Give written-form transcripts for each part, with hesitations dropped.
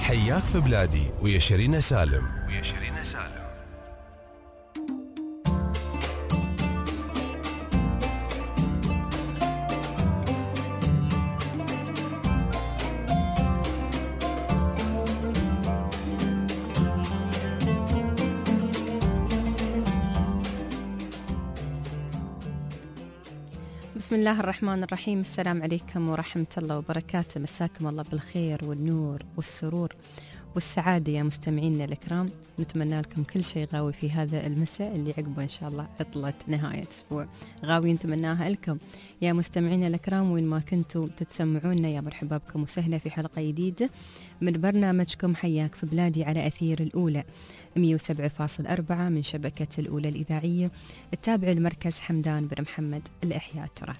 حياك في بلادي ويا شيرين سالم. بسم الله الرحمن الرحيم. السلام عليكم ورحمة الله وبركاته. مساكم الله بالخير والنور والسرور والسعادة يا مستمعينا الكرام. نتمنى لكم كل شيء غاوي في هذا المساء اللي عقبه إن شاء الله عطلة نهاية أسبوع غاوي نتمناها لكم يا مستمعينا الكرام وين ما كنتوا تتسمعونا. يا مرحبا بكم وسهلا في حلقة جديدة من برنامجكم حياك في بلادي على أثير الأولى 107.4 من شبكة الأولى الإذاعية التابع لمركز حمدان بن محمد الإحياء التراث.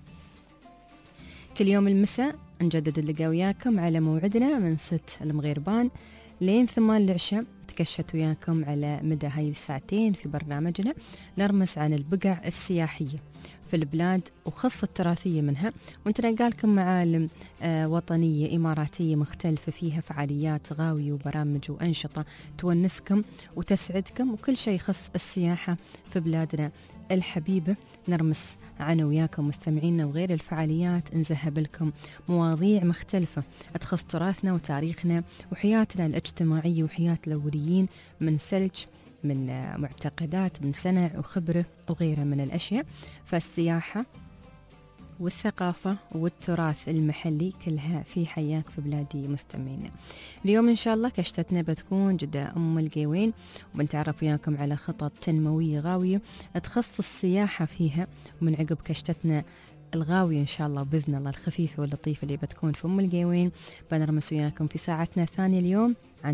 كل يوم المساء نجدد اللقاء وياكم على موعدنا من 6 المغيربان لين 8 العشاء. تكشت وياكم على مدى هاي الساعتين في برنامجنا نرمس عن البقع السياحية في البلاد وخاصة التراثية منها، ونتنقلكم معالم وطنية إماراتية مختلفة فيها فعاليات غاوية وبرامج وأنشطة تونسكم وتسعدكم وكل شيء يخص السياحة في بلادنا الحبيبة. نرمس عنه وياكم مستمعينا وغير الفعاليات نذهب لكم مواضيع مختلفة تخص تراثنا وتاريخنا وحياتنا الاجتماعية وحياة الأوليين من سلج من معتقدات من سنع وخبرة وغيرها من الأشياء. فالسياحة والثقافة والتراث المحلي كلها في حياك في بلادي مستمعينا. اليوم إن شاء الله كشتتنا بتكون جدة أم القيوين وبنتعرف وياكم على خطط تنموية غاوية تخص السياحة فيها. ومن عقب كشتتنا الغاوية إن شاء الله بإذن الله الخفيفة واللطيفة اللي بتكون في أم القيوين بنرمس وياكم في ساعتنا الثانية اليوم عن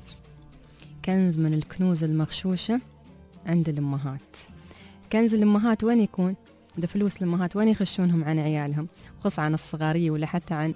كنز من الكنوز المغشوشة عند الأمهات. كنز الأمهات وين يكون؟ ده فلوس الأمهات وين يخشونهم عن عيالهم، خصوصا عن الصغارية ولا حتى عن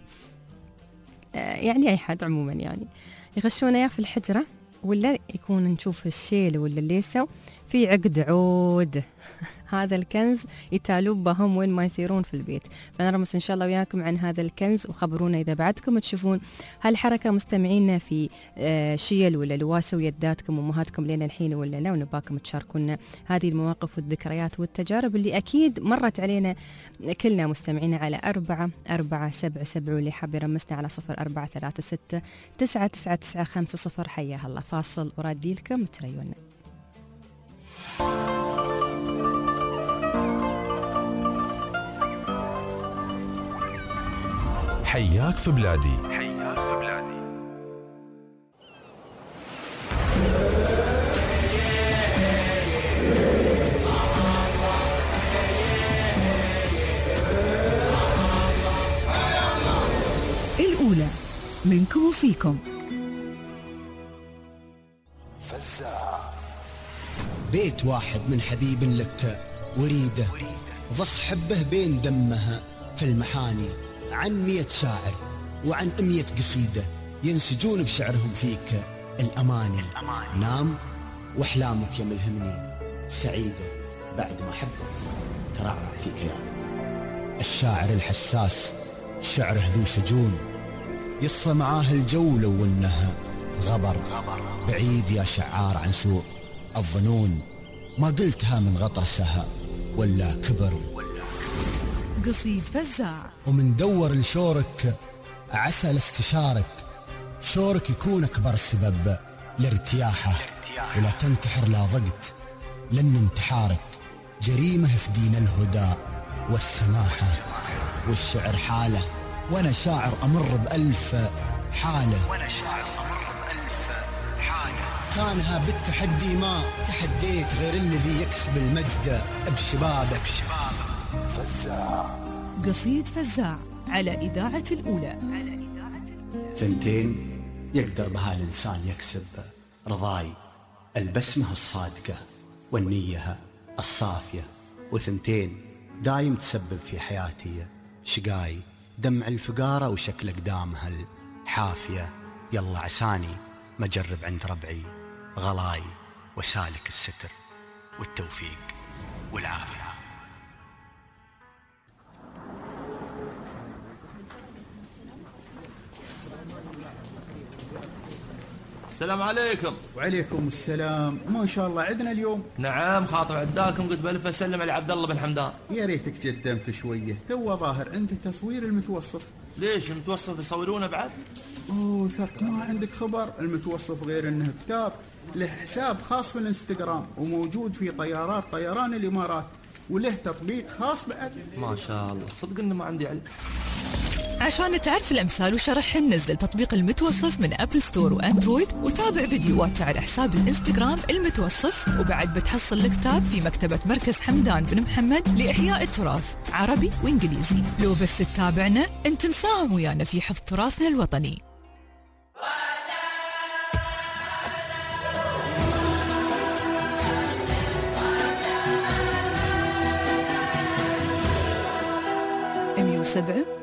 يعني أي حد عموما، يعني يخشون يا في الحجرة ولا يكون نشوف الشيل ولا الليسو في عقد عود. هذا الكنز يتالوب بهم وين ما يصيرون في البيت. فنرمس إن شاء الله وياكم عن هذا الكنز وخبرونا إذا بعدكم تشوفون هالحركة مستمعينا في شيل ولا لواسة ويداتكم وأمهاتكم لنا الحين ولا لا، ونباكم تشاركونا هذه المواقف والذكريات والتجارب اللي أكيد مرت علينا كلنا مستمعينا على 4477 واللي حاب يرمسنا على 0436 999950. حياها الله. فاصل ورادي لكم تريونا. حياك في بلادي. الأولى منكم وفيكم. فزاع بيت واحد من حبيب لك وريده ضخ حبه بين دمها في المحاني عن 100 شاعر وعن 100 قصيدة ينسجون بشعرهم فيك الأماني. نام وأحلامك يا ملهمني سعيدة بعد ما حبك ترعرع في كيان. الشاعر الحساس شعره ذو شجون يصفى معاه الجو لو انها غبر. بعيد يا شعار عن سوء الظنون ما قلتها من غطرسها ولا كبر. قصيد فزاع. ومن دور لشورك عسى لاستشارك شورك يكون أكبر سبب لارتياحه ولا تنتحر لا ضقت لأن انتحارك جريمة في دين الهدى والسماحة. والشعر حالة وأنا شاعر أمر بألف حالة كانها بالتحدي ما تحديت غير الذي يكسب المجد بشبابك. فزاع. قصيد فزاع على إذاعة الأولى. ثنتين يقدر بها الإنسان يكسب رضاي، البسمة الصادقة والنية الصافية. وثنتين دايم تسبب في حياتي شقاي، دمع الفقارة وشكل أقدامها الحافية. يلا عساني ما جرب عند ربعي غلاي وسالك الستر والتوفيق والعافية. السلام عليكم. وعليكم السلام. ما شاء الله عندنا اليوم. نعم خاطر عداكم، قلت بلف اسلم على عبد الله بن حمدان. يا ريتك قدمت شويه، تو ظاهر عندي تصوير المتوصف. ليش المتوصف يصورونه بعد؟ اوه ثق، ما عندك خبر؟ المتوصف غير انه كتاب له حساب خاص في الانستغرام وموجود في طيارات طيران الامارات، وله تطبيق خاص بعد. ما شاء الله، صدق انه ما عندي علم. عشان تعرف الأمثال وشرحهن نزل تطبيق المتوصف من أبل ستور وأندرويد، وتابع فيديوهاته على حساب الإنستغرام المتوصف. وبعد بتحصل الكتاب في مكتبة مركز حمدان بن محمد لإحياء التراث عربي وإنجليزي. لو بس تتابعنا أنت مساهم ويانا في حفظ تراثنا الوطني. MU7.4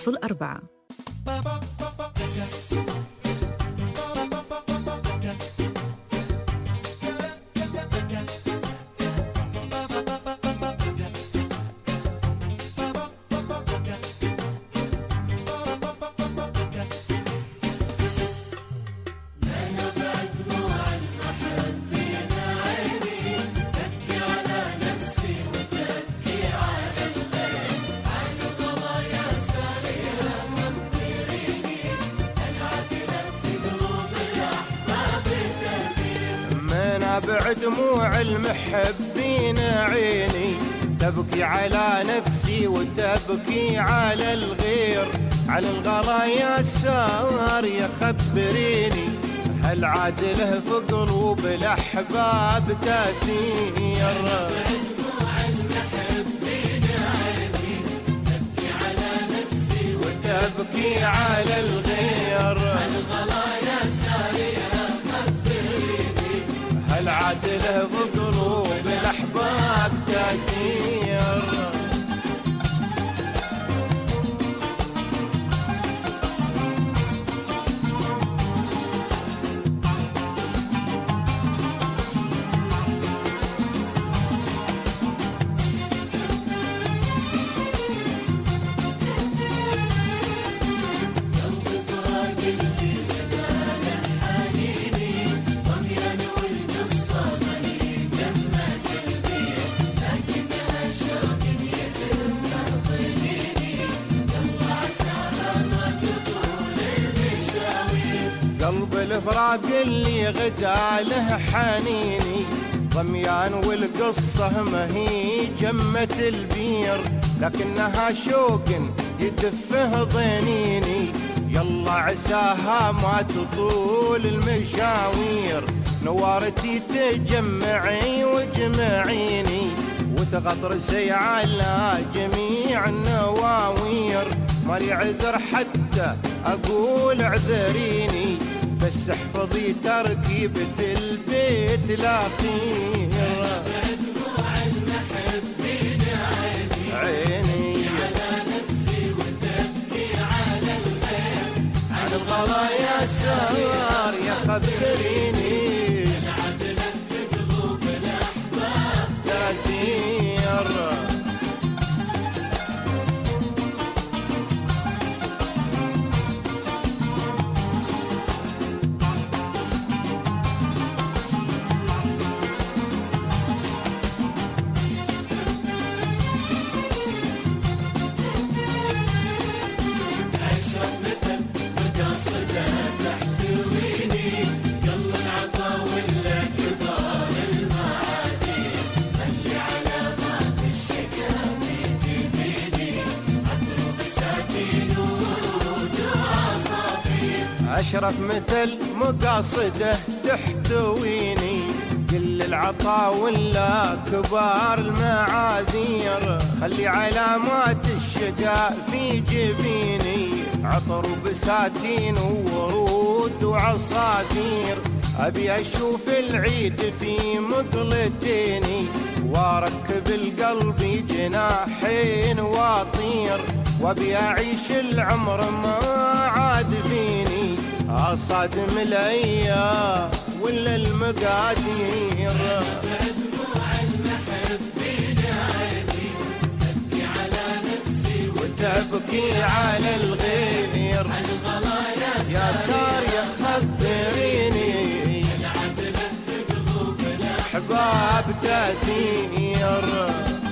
دموع المحبين عيني تبكي على نفسي وتبكي على الغير، على الغلا يا سار يا خبريني، هل عاد له في قلوب الأحباب تأثير؟ دموع المحبين عيني تبكي على نفسي وتبكي على الغير، على الغلا يا سار يا العدل في قلوب الأحباب تأثير. قلب الفراق اللي غدا له حنيني ضميان، والقصة ما هي جمة البير لكنها شوق يدفه ضنيني، يلا عساها ما تطول المشاوير، نوارتي تجمعي وجمعيني وتغطرسي على جميع النواوير، مالي عذر حتى أقول اعذريني، بس احفظي تركيبة البيت الأخير. دموع المحبين عيني على نفسي وتبكي على الغير، على الغلا يا سار يا خبريني، العدل في قلوب الأحباب تأثير. أشرف مثل مقاصده تحتويني، كل العطا ولا كبار المعاذير، خلي علامات الشقاء في جبيني، عطر وبساتين وورود وعصافير، أبي أشوف العيد في مقلتيني، واركب القلب جناحين واطير، وابي أعيش العمر ما عاد فيني، أصادم الأيام ولا المقادير. دموع المحبين عيني تبكي على نفسي وتبكي على الغير، على الغلا يا سار يا خبريني، الأحباب تأثير.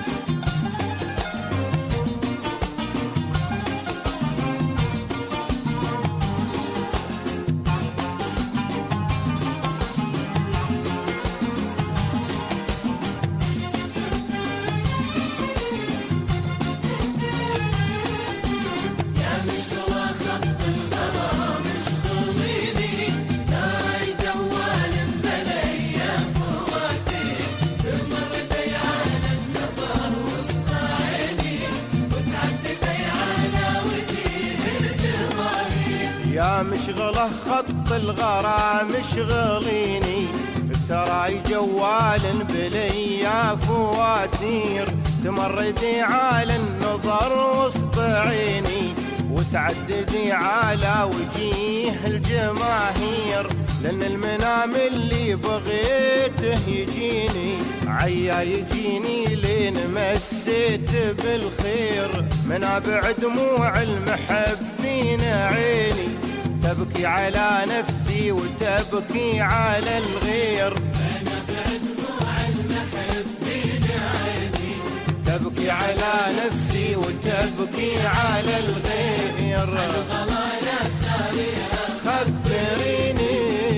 يا مشغله خط الغرام مشغليني، تراي جوال بلي يا فواتير، تمردي على النظر وسط عيني، وتعددي على وجيه الجماهير، لأن المنام اللي بغيته يجيني، عيا يجيني لين مسيت بالخير، من أبع دموع المحبين عيني، تبكي على نفسي وتبكي على الغير، من أبع دموع المحبين عيني، تبكي على نفسي وتبكي على الغير، الغلايا السريعة خبريني،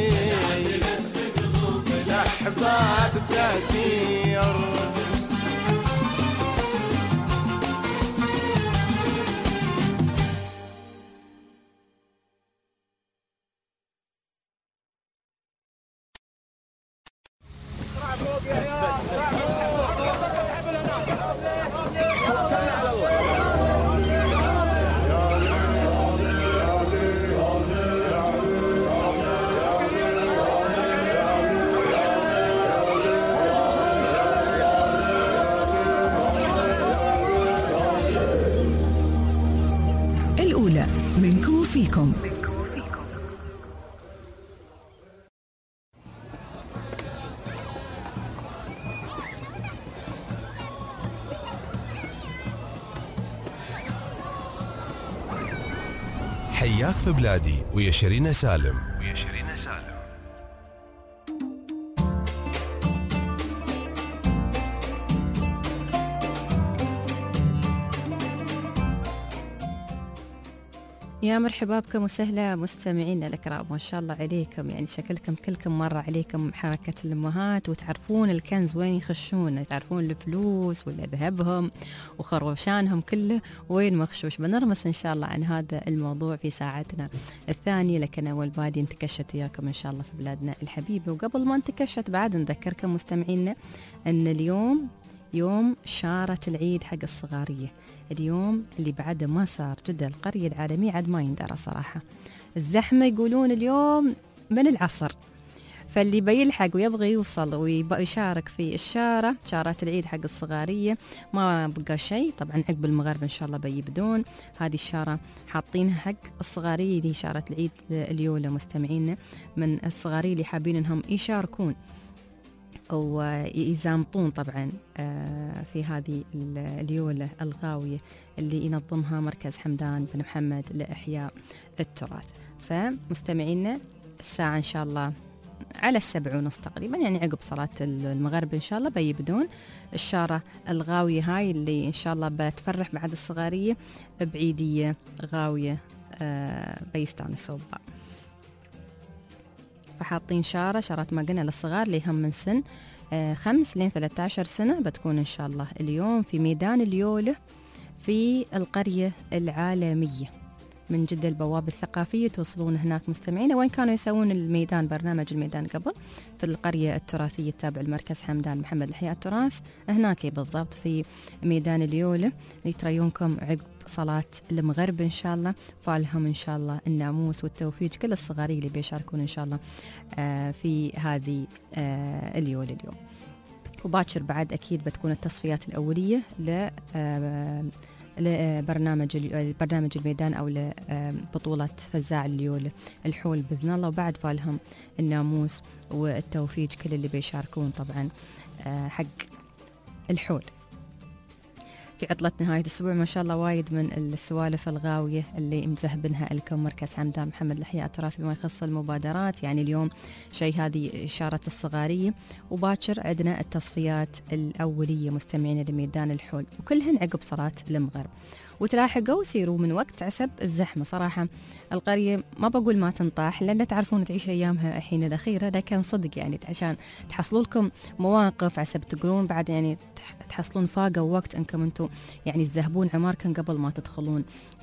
الأحباب كثير. الأولى منكم وفيكم. حياك في بلادي ويا شيرين سالم. يا مرحبا بكم وسهلا مستمعينا الكرام، ما شاء الله عليكم، يعني شكلكم كلكم مرة عليكم حركة الأمهات، وتعرفون الكنز وين يخشون، تعرفون الفلوس ولا ذهبهم وخروشانهم كله وين مخشوش. بنرمس إن شاء الله عن هذا الموضوع في ساعتنا الثانية، لكن أول بادي نتكشت وياكم إن شاء الله في بلادنا الحبيبة. وقبل ما نتكشت بعد نذكركم مستمعينا أن اليوم يوم شارة العيد حق الصغارية، اليوم اللي بعده ما صار جدة القرية العالمية عاد ما يندرى صراحة، الزحمة يقولون اليوم من العصر، فاللي بيلحق ويبغي يوصل ويشارك في الشارة، شارات العيد حق الصغارية ما بقى شيء. طبعا عقب المغرب إن شاء الله بيبدون هذه الشارة، حاطينها حق الصغارية، دي شارة العيد اليولة مستمعينا، من الصغارية اللي حابين إنهم يشاركون ويزامطون طبعا في هذه اليولة الغاوية اللي ينظمها مركز حمدان بن محمد لإحياء التراث. فمستمعينا الساعة إن شاء الله على 7:30 تقريبا، يعني عقب صلاة المغرب إن شاء الله بيبدون الشارة الغاوية هاي اللي إن شاء الله بتفرح بعد الصغارية بعيدية غاوية بيستانسوا بها. فحاطين شارات ما قلنا للصغار اللي هم من سن 5 لين 13 سنة، بتكون إن شاء الله اليوم في ميدان اليولة في القرية العالمية من جدة، البوابة الثقافية. توصلون هناك مستمعين، وين كانوا يسوون الميدان، برنامج الميدان قبل في القرية التراثية التابع لمركز حمدان محمد لإحياء التراث، هناك بالضبط في ميدان اليولة، يتريونكم عقب صلاة المغرب إن شاء الله، فالهم إن شاء الله الناموس والتوفيق كل الصغاري اللي بيشاركون إن شاء الله في هذه اليولة اليوم. وباكر بعد أكيد بتكون التصفيات الأولية لبرنامج الميدان أو لبطولة فزاع اليولة الحول بإذن الله، وبعد فالهم الناموس والتوفيق كل اللي بيشاركون طبعا حق الحول. في عطلة نهاية الأسبوع ما شاء الله وايد من السوالف الغاوية اللي مزهبنها لكم مركز حمدان محمد الأحياء التراثي بما يخص المبادرات. يعني اليوم شيء هذه إشارة الصغارية، وباكر عندنا التصفيات الأولية مستمعين لميدان الحول، وكلهن عقب صلاة المغرب. وتلاحقوا وسيروا من وقت عسب الزحمة. صراحة القرية ما بقول ما تنطاح، لأن تعرفون تعيش أيامها الحين الأخيرة، لكن صدق يعني عشان تحصلوا لكم مواقف عسب تقولون بعد يعني تحصلون فاقة ووقت أنكم أنتم يعني تذهبون عماركم قبل ما تدخلون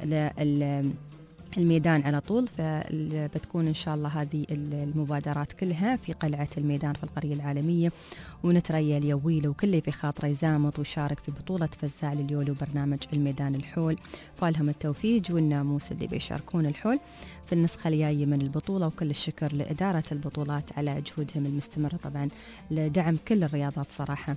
الميدان على طول. فبتكون إن شاء الله هذه المبادرات كلها في قلعة الميدان في القرية العالمية، ونتريا اليويل وكل في خاطره يزامط ويشارك في بطولة فزاع لليول وبرنامج الميدان الحول. فالهم التوفيق والناموس اللي بيشاركون الحول في النسخة الجاية من البطولة. وكل الشكر لإدارة البطولات على جهودهم المستمرة طبعا لدعم كل الرياضات صراحة،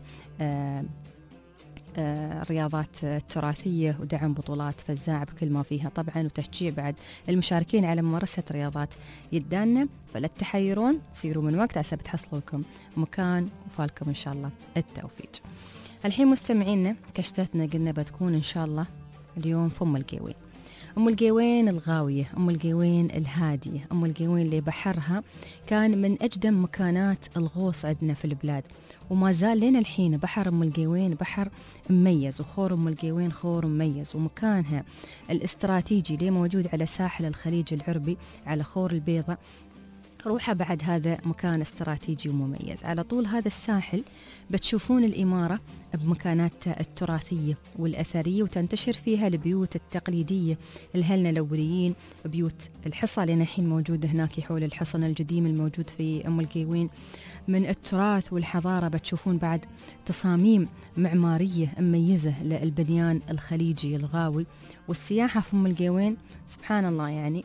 الرياضات التراثية، ودعم بطولات فزاع بكل ما فيها طبعا، وتشجيع بعد المشاركين على ممارسة رياضات يدانا. فلا تحيرون، سيروا من وقت عسى بتحصلوا لكم مكان، وفالكم إن شاء الله التوفيق. الحين مستمعينا كشتتنا قلنا بتكون إن شاء الله اليوم في أم القيوين. أم القيوين الغاوية، أم القيوين الهادية، أم القيوين اللي بحرها كان من أجدم مكانات الغوص عندنا في البلاد، وما زال لنا الحين بحر أم القيوين بحر مميز، وخور أم القيوين خور مميز، ومكانها الاستراتيجي اللي موجود على ساحل الخليج العربي على خور البيضة. روحها بعد هذا مكان استراتيجي ومميز على طول هذا الساحل. بتشوفون الإمارة بمكاناتها التراثية والأثرية، وتنتشر فيها البيوت التقليدية الهلنا الأوليين، بيوت الحصى لنا الحين موجودة هناك حول الحصن القديم الموجود في أم القيوين. من التراث والحضارة بتشوفون بعد تصاميم معمارية مميزة للبنيان الخليجي الغاوي. والسياحة في أم القيوين سبحان الله يعني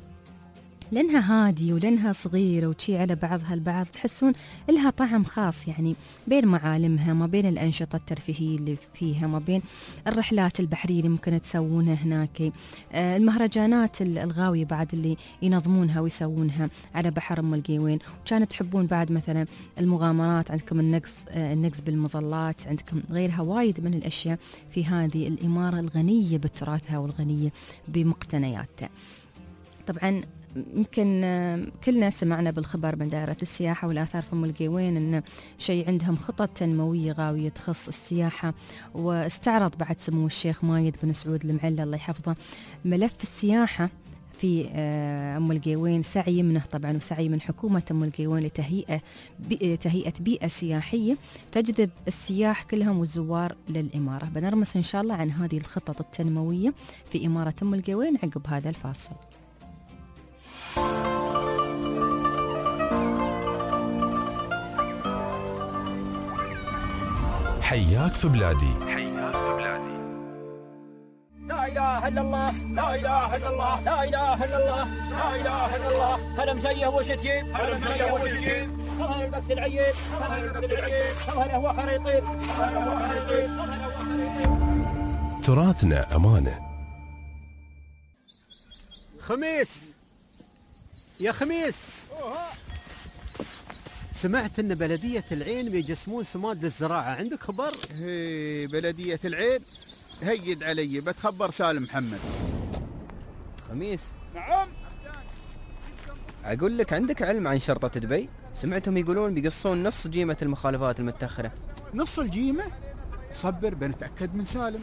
لأنها هادية ولأنها صغيرة وشي على بعضها البعض، تحسون لها طعم خاص يعني بين معالمها، ما بين الأنشطة الترفيهية اللي فيها، ما بين الرحلات البحرية اللي ممكن تسوونها هناك، المهرجانات الغاوية بعد اللي ينظمونها ويسوونها على بحر أم القيوين. وكانت تحبون بعد مثلا المغامرات، عندكم النقز بالمظلات، عندكم غيرها وايد من الأشياء في هذه الإمارة الغنية بتراثها والغنية بمقتنياتها. طبعا يمكن كلنا سمعنا بالخبر من دائرة السياحة والآثار في أم القيوين أن شيء عندهم خطط تنموية غاوية تخص السياحة. واستعرض بعد سمو الشيخ مايد بن سعود المعلى الله يحفظه ملف السياحة في أم القيوين، سعي منه طبعا وسعي من حكومة أم القيوين لتهيئة بيئة سياحية تجذب السياح كلهم والزوار للإمارة. بنرمس إن شاء الله عن هذه الخطط التنموية في إمارة أم القيوين عقب هذا الفاصل. حياك في بلادي. لا إله إلا الله، لا إله إلا الله، لا إله إلا الله، لا إله إلا الله. هلا مزيه وشتيم، هلا مزيه وشتيم، هلا البكس العيب، هلا البكس العيب، هلا هو خريطين، هلا هو خريطين. تراثنا أمانة. خميس يا خميس، سمعت ان بلدية العين بيجسمون سماد للزراعة، عندك خبر؟ هي بلدية العين هيد علي، بتخبر سالم محمد. خميس نعم. اقول لك عندك علم عن شرطة دبي؟ سمعتهم يقولون بيقصون نص جيمة المخالفات المتأخرة. نص الجيمة؟ صبر بنتأكد من سالم.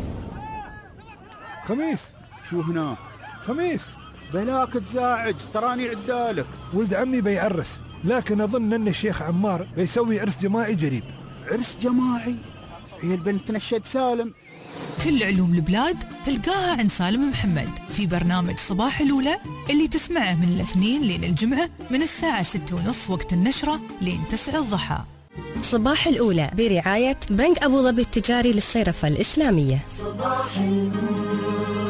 خميس شو هناك؟ خميس بلاك تزاعج، تراني عدالك. ولد عمي بيعرس، لكن أظن أن الشيخ عمار بيسوي عرس جماعي قريب. عرس جماعي؟ هي البنت تنشد سالم. كل علوم البلاد تلقاها عند سالم محمد في برنامج صباح الأولى اللي تسمعه من الاثنين لين الجمعة من الساعة 6:30 وقت النشرة لين 9 الضحى. صباح الأولى برعاية بنك أبو ظبي التجاري للصيرفة الإسلامية. صباح الأولى.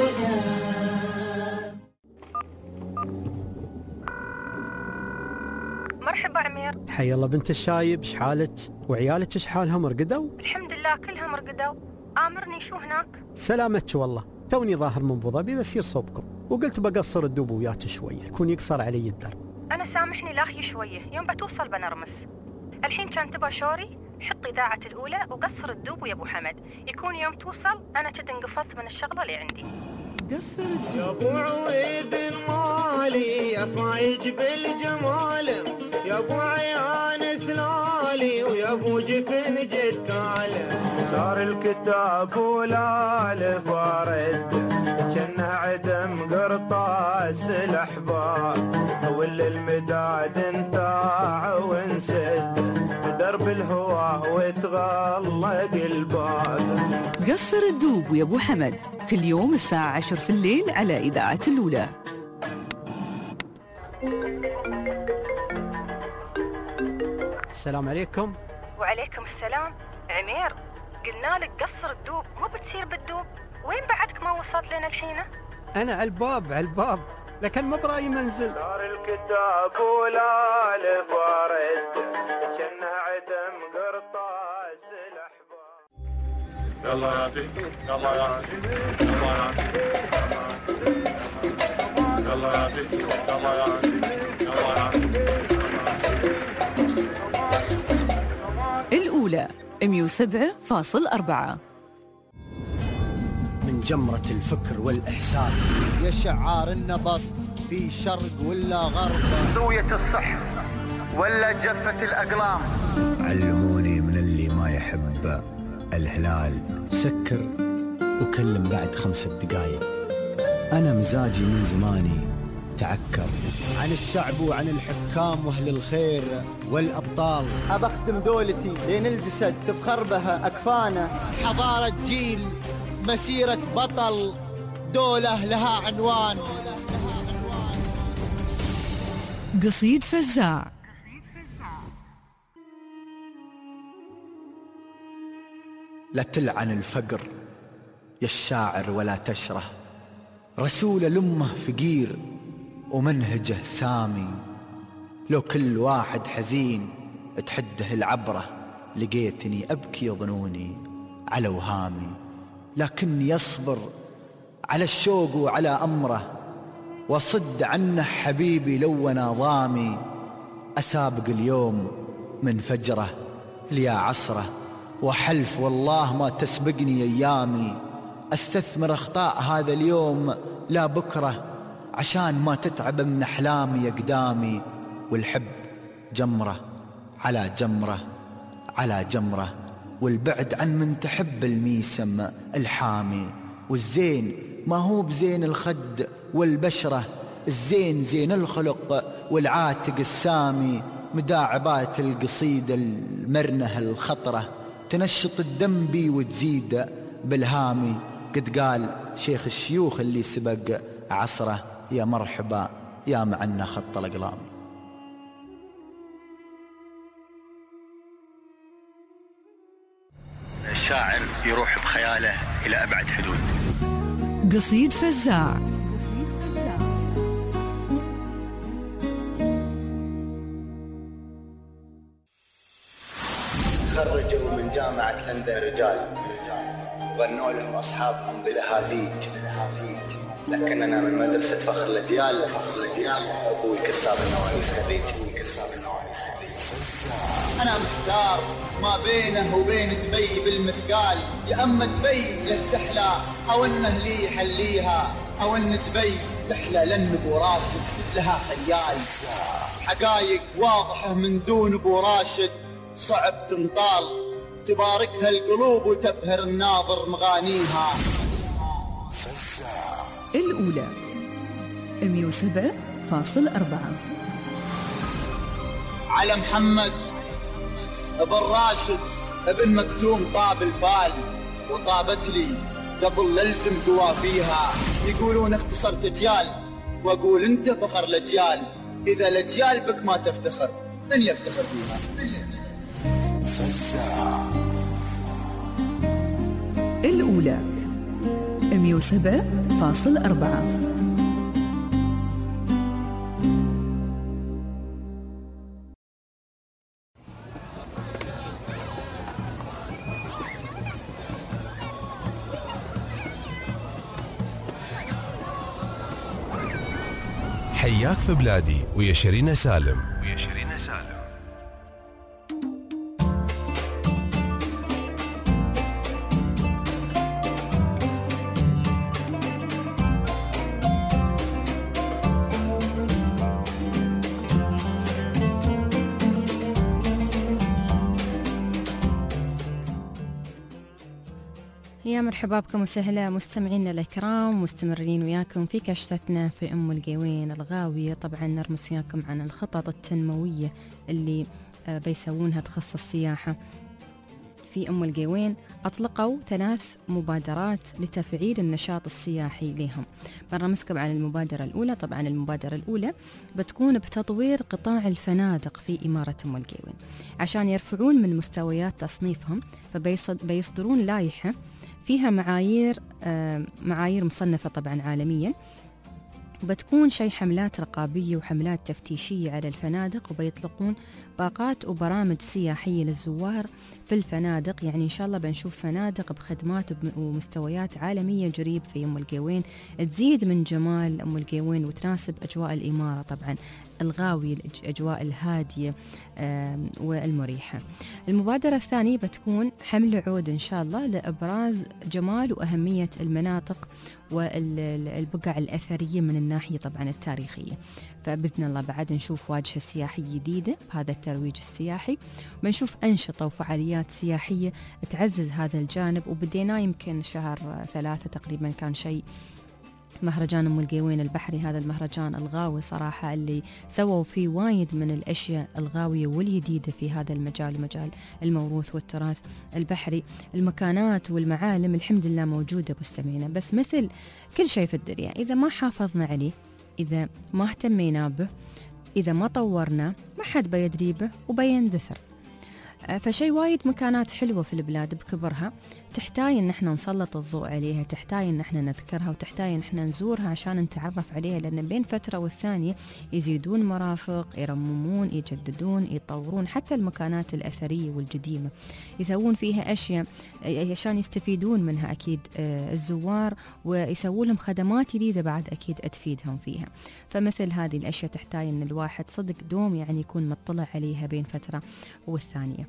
مرحبا عمير. حي الله بنت الشايب، شحالك وعيالك شحالهم رقدوا؟ الحمد لله كلهم رقدوا. آمرني شو هناك؟ سلامتك والله، توني ظاهر من ابو ظبي بسير صوبكم وقلت بقصر الدوب وياك شويه، يكون يقصر علي الدرب. انا سامحني لاخي شويه، يوم بتوصل بنرمس. الحين كان تبى شوري حط إذاعة الأولى وقصر الدوب يا أبو حمد، يكون يوم توصل أنا كد انقفضت من الشغلة اللي عندي. قصر الدوب يا أبو عويد المالي يا فايج بالجمال، يا أبو عيان ثلالي ويا أبو جفن جدال، صار الكتاب ولا فارد جنه عدم قرطاس الأحباب، واللي المداد انثاع وانسد بدرب الهواه وتغلق الباب. قصر الدوب ويا أبو حمد كل يوم الساعة 10 في الليل على إذاعة الأولى. السلام عليكم. وعليكم السلام. عمير، قلنا لك قصر الدوب مو بتصير بالدوب، وين بعدك ما وصلت لنا الحين؟ أنا على الباب لكن ما براي منزل. صار الكتاب ولا لفارد جنه عدم قرطاس الأحباب. يلا يا سي يلا يا سي يلا يا سي يلا يا سي يلا يا سي. الأولى 107.4. من جمرة الفكر والإحساس يا شعار النبض في شرق ولا غرب، زوية الصح ولا جفة الأقلام. علموني من اللي ما يحب الهلال سكر وكلم بعد 5 دقايق. أنا مزاجي من زماني تعكر عن الشعب وعن الحكام وأهل الخير والأبطال. أبخدم دولتي لين الجسد تفخر بها أكفانه. حضارة جيل، مسيرة بطل، دولة لها عنوان. قصيد فزاع. لا تلعن الفقر يا الشاعر ولا تشره، رسول الأمة فقير ومنهجه سامي. لو كل واحد حزين تحده العبرة، لقيتني أبكي ظنوني على وهامي. لكني أصبر على الشوق وعلى أمره، وصد عنه حبيبي لو نظامي. أسابق اليوم من فجره ليا عصره، وحلف والله ما تسبقني أيامي. أستثمر أخطاء هذا اليوم لا بكرة، عشان ما تتعب من أحلامي أقدامي. والحب جمرة على جمرة على جمرة، والبعد عن من تحب الميسم الحامي. والزين ما هو بزين الخد والبشرة، الزين زين الخلق والعاتق السامي. مداعبات القصيدة المرنة الخطرة، تنشط الدم بي وتزيد بالهامي. قد قال شيخ الشيوخ اللي سبق عصره، يا مرحبا يا معنا خط الأقلام. الشاعر يروح بخياله إلى أبعد حدود. قصيد فزاع. تخرجوا من جامعة لندن رجال، غنوا لهم أصحابهم بلهازيج. لكننا من مدرسة فخر الأجيال. أبوي كساب النوانيس خريج. أنا محتار ما بينه وبين دبي بالمثقال. يا أما دبي له تحلى أو أنه لي يحليها، أو أن دبي تحلى لأن أبو راشد لها خيال. حقايق واضحة من دون أبو راشد صعب تنطال، تباركها القلوب وتبهر الناظر مغانيها. الأولى 107.4. على محمد ابن راشد ابن مكتوم طاب الفال، وطابت لي قبل للزم قوافيها. يقولون اختصرت اجيال، واقول انت فخر الاجيال. اذا الاجيال بك ما تفتخر، من يفتخر فيها؟ فزاع. الأولى 107.4. حياك في بلادي ويا شيرين سالم. يا مرحبا بكم وسهلا مستمعينا الكرام، مستمرين وياكم في كشتتنا في أم القوين الغاوية. طبعا نرمس وياكم عن الخطط التنموية اللي بيسوونها تخص السياحة في أم القوين. أطلقوا 3 مبادرات لتفعيل النشاط السياحي لهم. برمسكم عن المبادرة الأولى. طبعا المبادرة الأولى بتكون بتطوير قطاع الفنادق في إمارة أم القوين عشان يرفعون من مستويات تصنيفهم، فبيصدرون لائحة فيها معايير مصنفة طبعا عالميا. بتكون شيء حملات رقابية وحملات تفتيشية على الفنادق، وبيطلقون باقات وبرامج سياحية للزوار في الفنادق. يعني إن شاء الله بنشوف فنادق بخدمات ومستويات عالمية قريب في أم القوين، تزيد من جمال أم القوين وتناسب أجواء الإمارة طبعا الغاوية، الأجواء الهادية والمريحة. المبادرة الثانية بتكون حمل عود إن شاء الله لإبراز جمال وأهمية المناطق والبقع الأثرية من الناحية طبعا التاريخية. فبإذن الله بعد نشوف واجهة سياحية جديدة بهذا الترويج السياحي، بنشوف أنشطة وفعاليات سياحية تعزز هذا الجانب. وبدينا يمكن شهر 3 تقريبا كان شيء مهرجان أم القوين البحري، هذا المهرجان الغاوي صراحة اللي سووا فيه وايد من الأشياء الغاوية والجديدة في هذا المجال، مجال الموروث والتراث البحري. المكانات والمعالم الحمد لله موجودة مستمعينا، بس مثل كل شيء في الدنيا إذا ما حافظنا عليه، إذا ما اهتمينا به، إذا ما طورنا، ما حد بيدري به وبيندثر. فشي وايد مكانات حلوة في البلاد بكبرها تحتاج ان احنا نسلط الضوء عليها، تحتاج ان احنا نذكرها، وتحتاج ان احنا نزورها عشان نتعرف عليها، لان بين فترة والثانية يزيدون مرافق، يرممون، يجددون، يطورون حتى المكانات الأثرية والقديمة، يسوون فيها أشياء عشان يستفيدون منها أكيد الزوار، ويسوون لهم خدمات جديدة بعد أكيد تفيدهم فيها. فمثل هذه الأشياء تحتاج ان الواحد صدق دوم يعني يكون مطلع عليها بين فترة والثانية.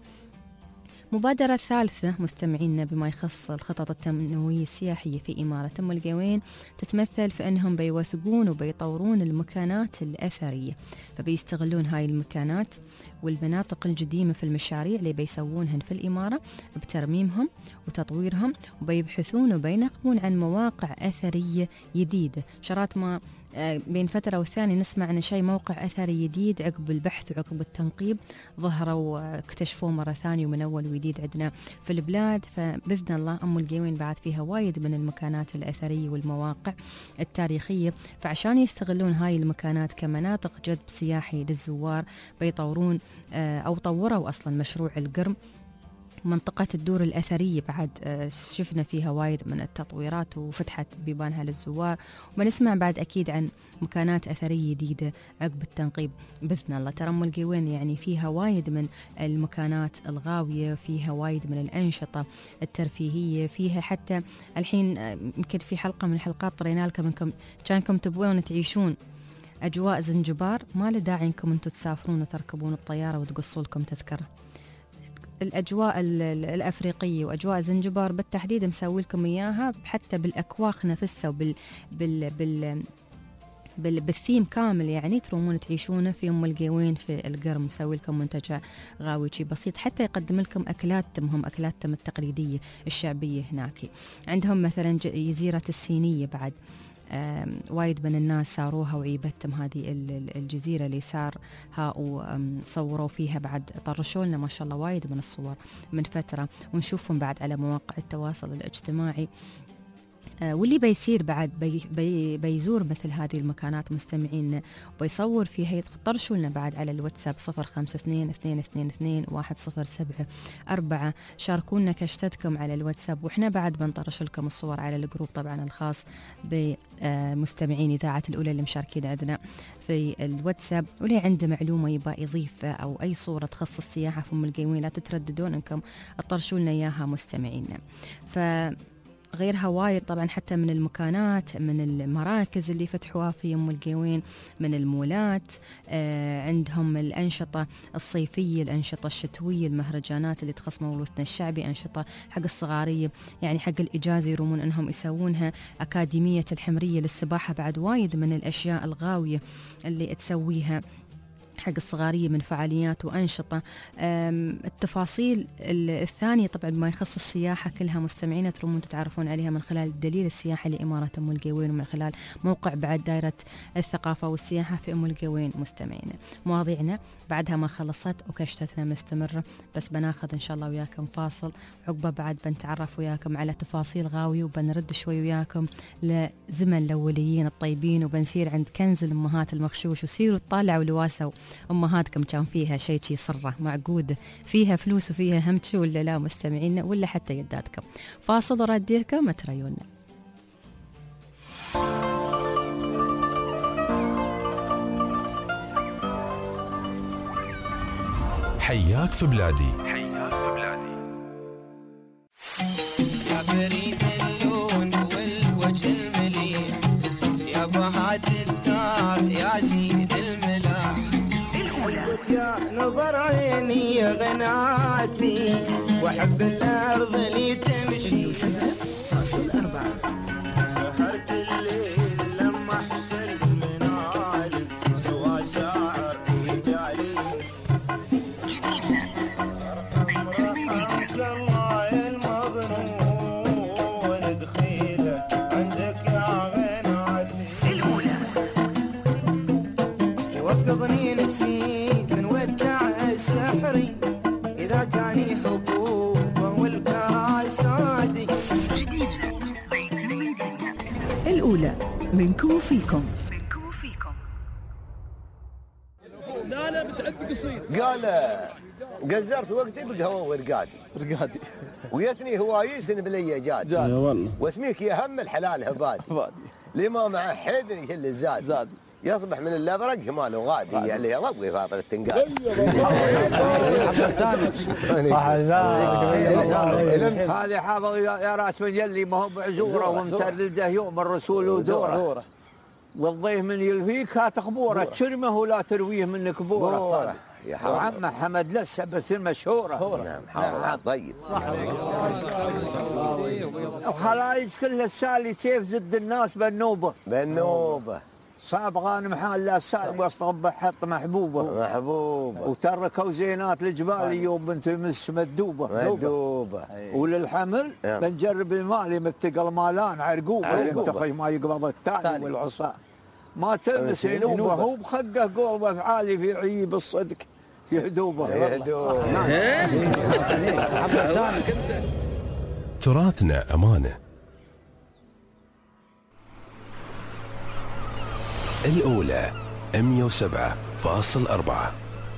مبادرة الثالثة مستمعينا بما يخص الخطط التنموية السياحية في إمارة أم القوين تتمثل في أنهم بيوثقون وبيطورون المكانات الأثرية، فبيستغلون هاي المكانات والمناطق القديمة في المشاريع اللي بيسوونهن في الإمارة بترميمهم وتطويرهم، وبيبحثون وبينقبون عن مواقع أثرية جديدة. شرات ما بين فترة والثانية نسمع عن شيء موقع أثري جديد عقب البحث وعقب التنقيب ظهروا واكتشفوه مرة ثانية ومن أول وجديد عندنا في البلاد. فبإذن الله أم القوين بعد فيها وايد من المكانات الأثرية والمواقع التاريخية، فعشان يستغلون هاي المكانات كمناطق جذب سياحي للزوار بيطورون أو طوروا أصلا مشروع القرم، منطقة الدور الأثرية بعد شفنا فيها وايد من التطويرات وفتحت بيبانها للزوار، ونسمع بعد أكيد عن مكانات أثرية جديدة عقب التنقيب بإذن الله. ترى أم القوين يعني فيها وايد من المكانات الغاوية، فيها وايد من الأنشطة الترفيهية، فيها حتى الحين يمكن في حلقة من الحلقات طرينا لكم إنكم كانكم تبغون تعيشون أجواء زنجبار، ما له داعي إنكم أنتم تسافرون وتركبون الطيارة وتقصوا لكم تذكرة. الأجواء الأفريقية وأجواء زنجبار بالتحديد مسوي لكم إياها حتى بالأكواخ نفسها بالثيم كامل، يعني ترومون تعيشونه في أم القوين في القرم. مسوي لكم منتجع غاوي شي بسيط حتى يقدم لكم أكلاتهم التقليدية الشعبية هناك. عندهم مثلا جزيرة السينية بعد وايد من الناس ساروها وعيبتهم هذه الجزيرة اللي سارها وصوروا فيها، بعد طرشوا لنا ما شاء الله وايد من الصور من فترة ونشوفهم بعد على مواقع التواصل الاجتماعي. واللي بيصير بعد بيزور مثل هذه المكانات مستمعين وبيصور فيها، يطرشوا لنا بعد على الواتساب 0522221074. شاركونا كشتتكم على الواتساب، وإحنا بعد بنطرش لكم الصور على الجروب طبعا الخاص بمستمعين إذاعة الأولى اللي مشاركين عندنا في الواتساب. واللي عنده معلومة يبقى يضيف أو أي صورة تخص السياحة في أم القوين لا تترددون أنكم تطرشوا لنا إياها مستمعينا. غيرها وايد طبعا حتى من المكانات، من المراكز اللي فتحوها في أم القوين، من المولات، عندهم الأنشطة الصيفية، الأنشطة الشتوية، المهرجانات اللي تخص موروثنا الشعبي، أنشطة حق الصغارية يعني حق الإجازة يرومون أنهم يسوونها، أكاديمية الحمرية للسباحة، بعد وايد من الأشياء الغاوية اللي تسويها حق الصغارية من فعاليات وأنشطة. التفاصيل الثانية طبعا ما يخص السياحة كلها مستمعين ترومون تتعرفون عليها من خلال الدليل السياحي لإمارة أم القوين، ومن خلال موقع بعد دائرة الثقافة والسياحة في أم القوين. مستمعين مواضيعنا بعدها ما خلصت وكشتتنا مستمرة، بس بناخذ إن شاء الله وياكم فاصل، عقبة بعد بنتعرف وياكم على تفاصيل غاوية، وبنرد شوي وياكم لزمن الأوليين الطيبين، وبنسير عند كنز الأمهات المغشوش، وسيروا تطالعوا لواسوا أمهاتكم كان فيها شيء صرة معقود، فيها فلوس وفيها همتش ولا لا مستمعين، ولا حتى يداتكم. فاصل وراديكم متريونا. حياك في بلادي. يا بريد اللون والوجه المليح، يا بهات الدار يا زيد الملاح، يا نظر عيني يا غناتي، واحب الارض اللي تمشي. سهرت الليل لما احسن منالي، سوى شاعر يجعلي الله المظنون دخيله عندك يا غناتي. الاولى يوقظني نفسي من ودع السحري، اذا كاني حبوبه والكراسادي. الأولى منكم وفيكم. لا بتعد قصير. قال قزرت وقتي بقهوة رقادي ويتني هوايس بلي جاد والله، واسميك يا هم الحلال هبادي لما مع حيدني يشل الزاد يصبح من اللبرق همال وغادي يعني يضبقي فاطر التنقال. هذه حافظ يا راس من يلي ما هو بعزوره ومتردده يوم الرسول ودوره، والضيف من يلفيك هات خبوره، تشرمه ولا ترويه من كبوره. وعم حمد لسه بس المشهوره. نعم حاضر طيب. الخلايج كلها السالي سيف زد الناس بالنوبه صعب غانم حال لا سائل وسط غبه حط محبوبه وتركوا زينات الجبال يوم بنت مس مدوبه وللحمل بنجرب المالي متقل مالان عرقوبه ينتخي ما يقبض التالي والعصا ما تلمس نوبه هو بخقه قول وافعالي في عيب الصدق يهدوبه. تراثنا أمانة. الأولى 107.4.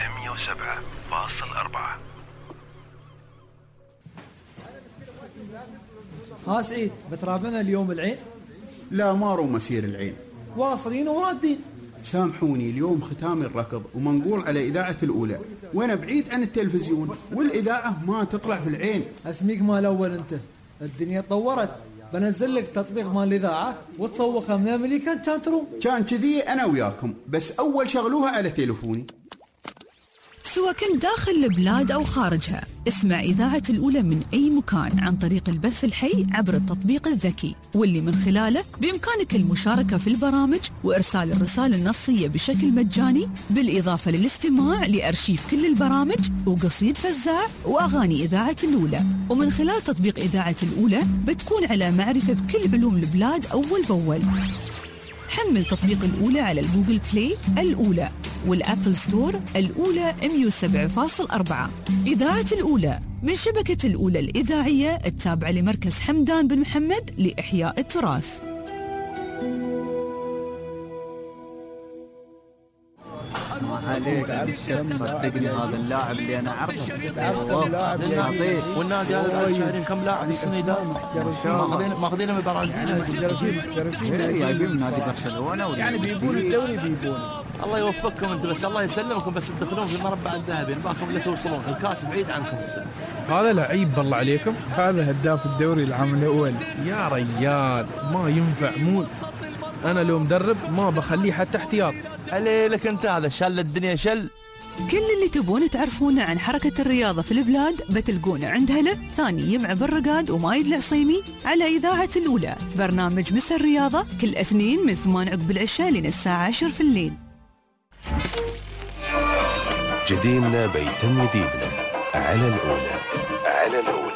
ها سعيد بترابنا اليوم العين؟ لا ما رو مسير العين، واصلين ورادين. سامحوني اليوم ختام الركض ومنقول على إذاعة الأولى، وأنا بعيد عن التلفزيون والإذاعة ما تطلع في العين. اسميك مال أول أنت، الدنيا تطورت، بنزل لك تطبيق مال الإذاعة وتسوقها من أمريكا كان تروم. كان كذي أنا وياكم، بس أول شغلوها على تليفوني. سواء كنت داخل البلاد أو خارجها، اسمع إذاعة الأولى من أي مكان عن طريق البث الحي عبر التطبيق الذكي، واللي من خلاله بإمكانك المشاركة في البرامج وإرسال الرسالة النصية بشكل مجاني، بالإضافة للاستماع لأرشيف كل البرامج وقصيد فزاع وأغاني إذاعة الأولى. ومن خلال تطبيق إذاعة الأولى بتكون على معرفة بكل علوم البلاد أول بأول. حمل تطبيق الأولى على الجوجل بلاي الأولى والأبل ستور الأولى 107.4. إذاعة الأولى من شبكة الأولى الإذاعية التابعة لمركز حمدان بن محمد لإحياء التراث. عليك صدقني هذا اللاعب اللي انا اعرفه والنادي هذا بعد شهرين كم لاعب السنه ده ماخذينه من البرازيل جايبين من نادي برشلونه يعني بيبون الدوري بيبون. الله يوفقكم انت بس الله يسلمكم بس تدخلون في المربع الذهبي نباكم اللي توصلون الكاس بعيد عنكم السنه. هذا لعيب بالله عليكم، هذا هداف الدوري العام الاول يا ريال ما ينفع مول. انا لو مدرب ما بخليه حتى احتياط. عليك انت هذا شل الدنيا شل. كل اللي تبون تعرفونه عن حركة الرياضة في البلاد بتلقونه عند هلا ثاني يمع بالرقاد ومايد العصيمي على إذاعة الأولى في برنامج مسا الرياضة كل اثنين من 8 عقب العشاء لين الساعة 10 في الليل. جديمنا بيتم جديدنا على الأولى. على الأولى.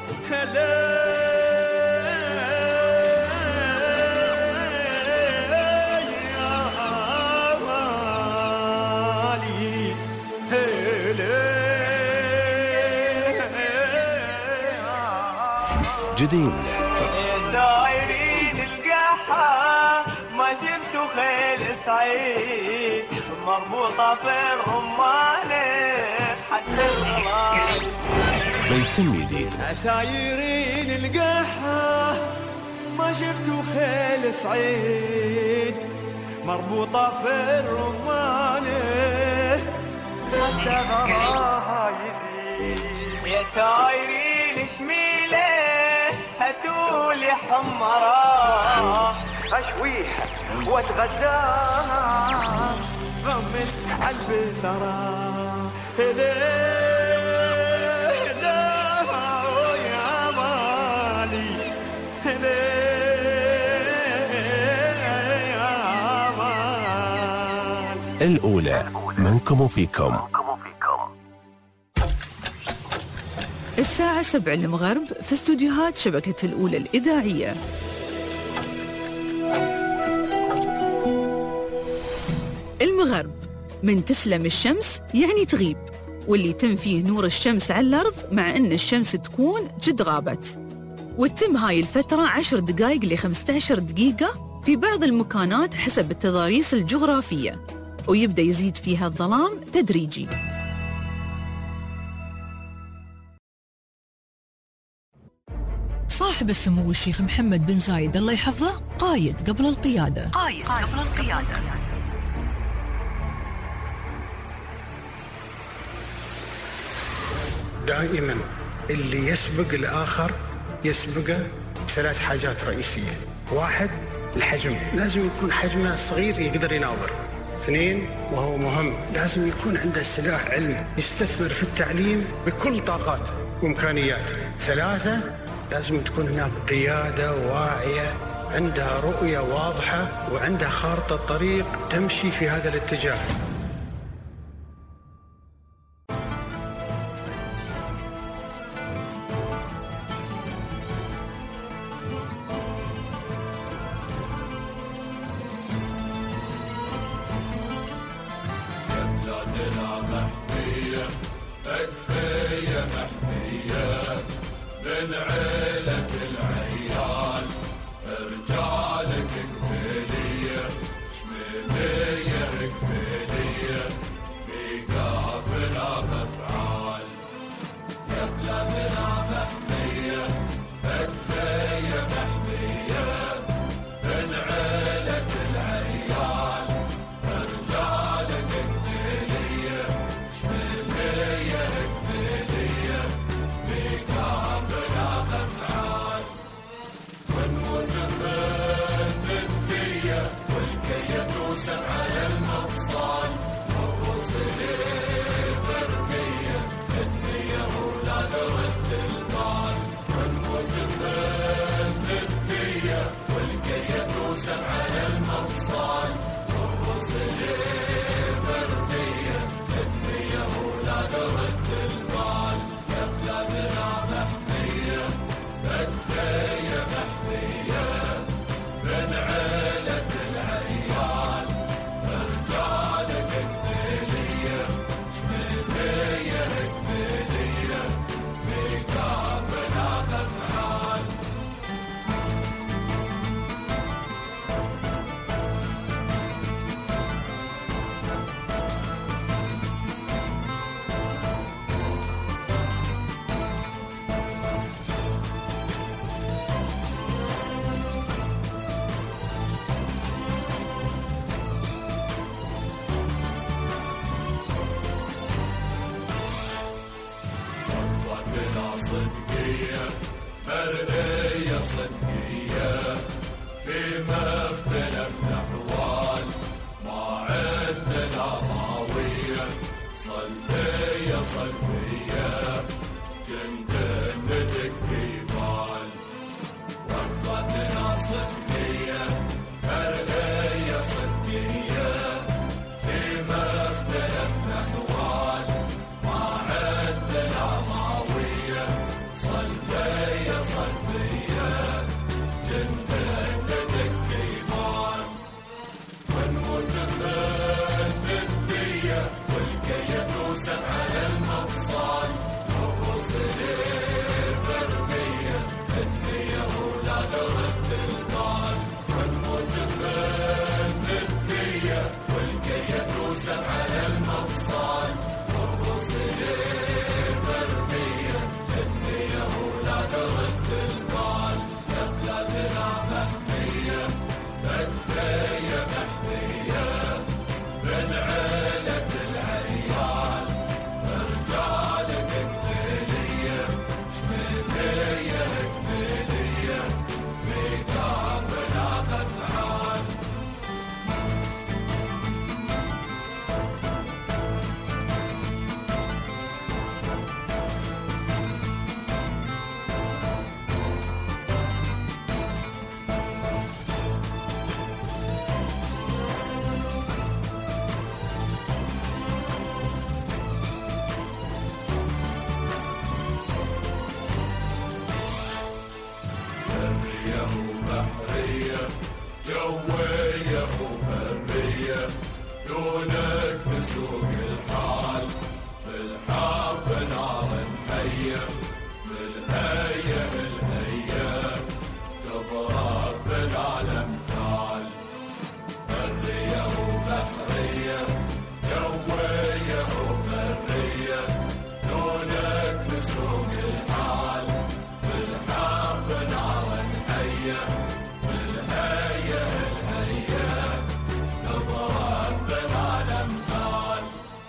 جديمنا دايرين القحة ما جبتوا خيل سعيد مربوطة في الرمانة حتى الغلال بيتم جديدنا. عسايرين القحة ما شفتوا خيل سعيد مربوطة في الرمانة حتى غراها يزيد يا سايرين شميلة هاتولي حمراء اشويها واتغداها غمن عالبسرة يا مالي يا مال. الأولى منكم وفيكم. الساعة 7 المغرب في استوديوهات شبكة الأولى الإذاعية. المغرب من تسلم الشمس يعني تغيب، واللي يتم فيه نور الشمس على الأرض مع أن الشمس تكون جد غابت، وتتم هاي الفترة 10 دقائق ل 15 دقيقة في بعض المكانات حسب التضاريس الجغرافية، ويبدأ يزيد فيها الظلام تدريجي. صاحب السمو الشيخ محمد بن زايد الله يحفظه قايد قبل القيادة. دائما اللي يسبق الآخر يسبقه بثلاث حاجات رئيسية. 1 الحجم، لازم يكون حجمه صغير يقدر يناظر. 2 وهو مهم، لازم يكون عنده سلاح علم يستثمر في التعليم بكل طاقاته وإمكانياته. 3 لازم تكون هناك قيادة واعية عندها رؤية واضحة وعندها خارطة طريق تمشي في هذا الاتجاه. من عيلة العيال رجالك قبيلية شميمية قبيلية بقافلة مفعال يا بلادنا محمية أكفية محمية من عيلة العيال رجالك قبيلية شميمية قبيلية بقافلة مفعال ونموت في الدية والكية توسع على المفصال والرسل برمية الدية أولاد رد البال ونموت في الدية والكية توسع على المفصال والرسل برمية الدية أولاد رد البال يا بلادنا محمية أكفية محمية من عيلة العيال رجالك قبيلية شميمية قبيلية بقافلة مفعال وقفتنا صدقية مرئية صدقية فيما اختلفنا أحوال ما عندنا ماوية صلفية صلفية جند ندق جبال وقفتنا صدقية مرئية صدقية فيما اختلفنا أحوال جوية وبرية دونك نسوق الحال في الحرب نار حية في الهية تضرب بالعالم ثال برية وبحرية جوية وبرية دونك نسوق الحال في الحرب نار حية في الهية تضرب بالعالم ثال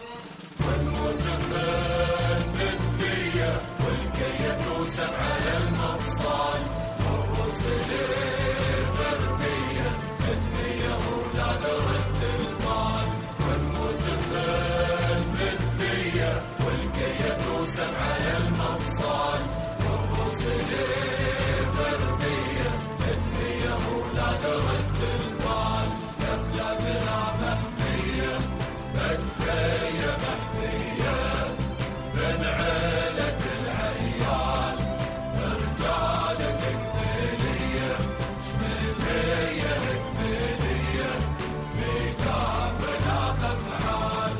والمتفن بالدية والكية توسع على المفصال والرسل بردية النية أولاد رد المال والمتفن بالدية والكية توسع على المفصال والرسل بردية النية أولاد رد المال يا بلادنا محمية مكفية محمية من عيلة العيال رجالك قبيلية شميلية قبيلية ميكافنا أفعال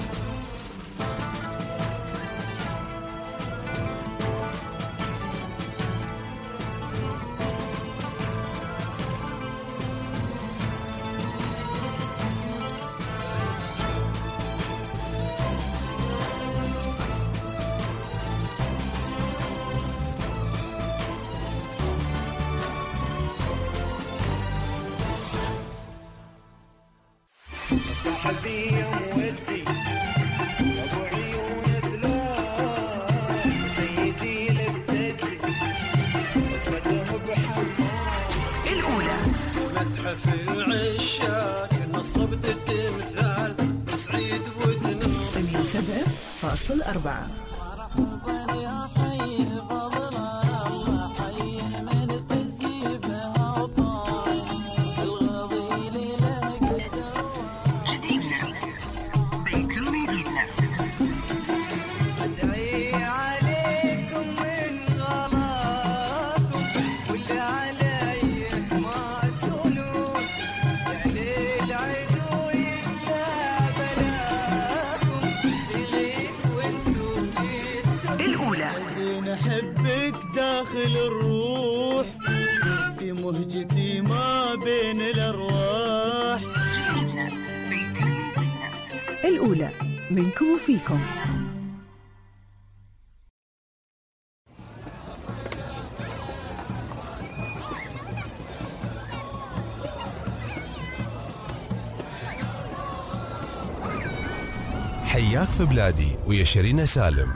صاحبي مودي ابو عيون ثلاث سيدي لبتدي وفتهم بحمام الاولى متحف العشاق نصبت التمثال بسعيد ودنوس 107.4 داخل الروح في مهجتي ما بين الأرواح الأولى منكم وفيكم. حياك في بلادي ويا شيرين سالم.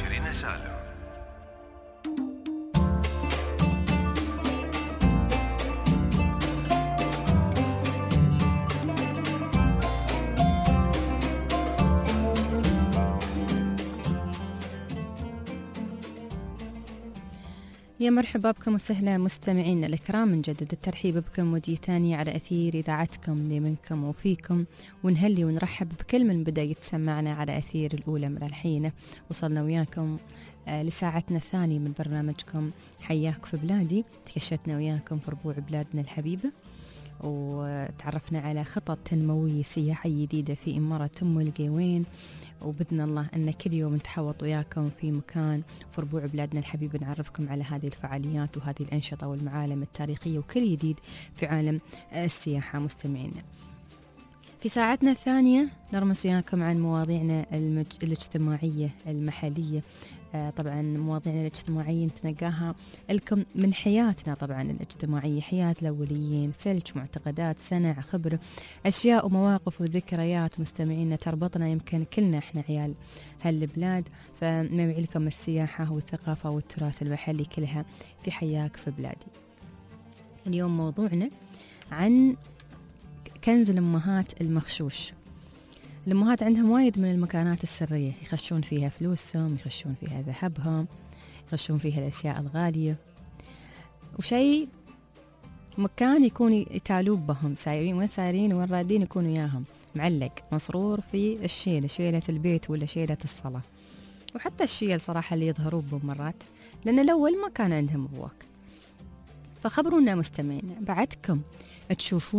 يا مرحبا بكم وسهلا مستمعينا الكرام، نجدد الترحيب بكم ودي ثانية على أثير إذاعتكم لمنكم وفيكم، ونهلي ونرحب بكل من بدأ يتسمعنا على أثير الأولى من الحين. وصلنا وياكم لساعتنا الثانية من برنامجكم حياك في بلادي. تكشتنا وياكم في ربوع بلادنا الحبيبة، وتعرفنا على خطط تنموية سياحية جديدة في إمارة أم القيوين، وبدنا الله أن كل يوم نتحوط وياكم في مكان في ربوع بلادنا الحبيبة نعرفكم على هذه الفعاليات وهذه الأنشطة والمعالم التاريخية وكل جديد في عالم السياحة. مستمعينا في ساعتنا الثانية نرمس وياكم عن مواضيعنا الاجتماعية المحلية. طبعا مواضيعنا الاجتماعية نتنقاها لكم من حياتنا، طبعا الاجتماعية، حياة الأوليين، سلج، معتقدات، صنع، خبرة، أشياء ومواقف وذكريات مستمعينا تربطنا، يمكن كلنا احنا عيال هالبلاد، فنوعي لكم السياحة والثقافة والتراث المحلي كلها في حياك في بلادي. اليوم موضوعنا عن كنز الأمهات المخشوش. الأمهات عندهم وايد من المكانات السرية يخشون فيها فلوسهم، يخشون فيها ذهبهم، يخشون فيها الأشياء الغالية، وشيء مكان يكون يتالوب بهم، سايرين وين سايرين وين رادين يكونوا ياهم، معلق مصرور في الشيل، شيلة البيت ولا شيلة الصلاة، وحتى الشيل صراحة اللي يظهروا بمرات، لأن الأول ما كان عندهم أبواك. فخبرونا مستمعين، بعدكم تشوفون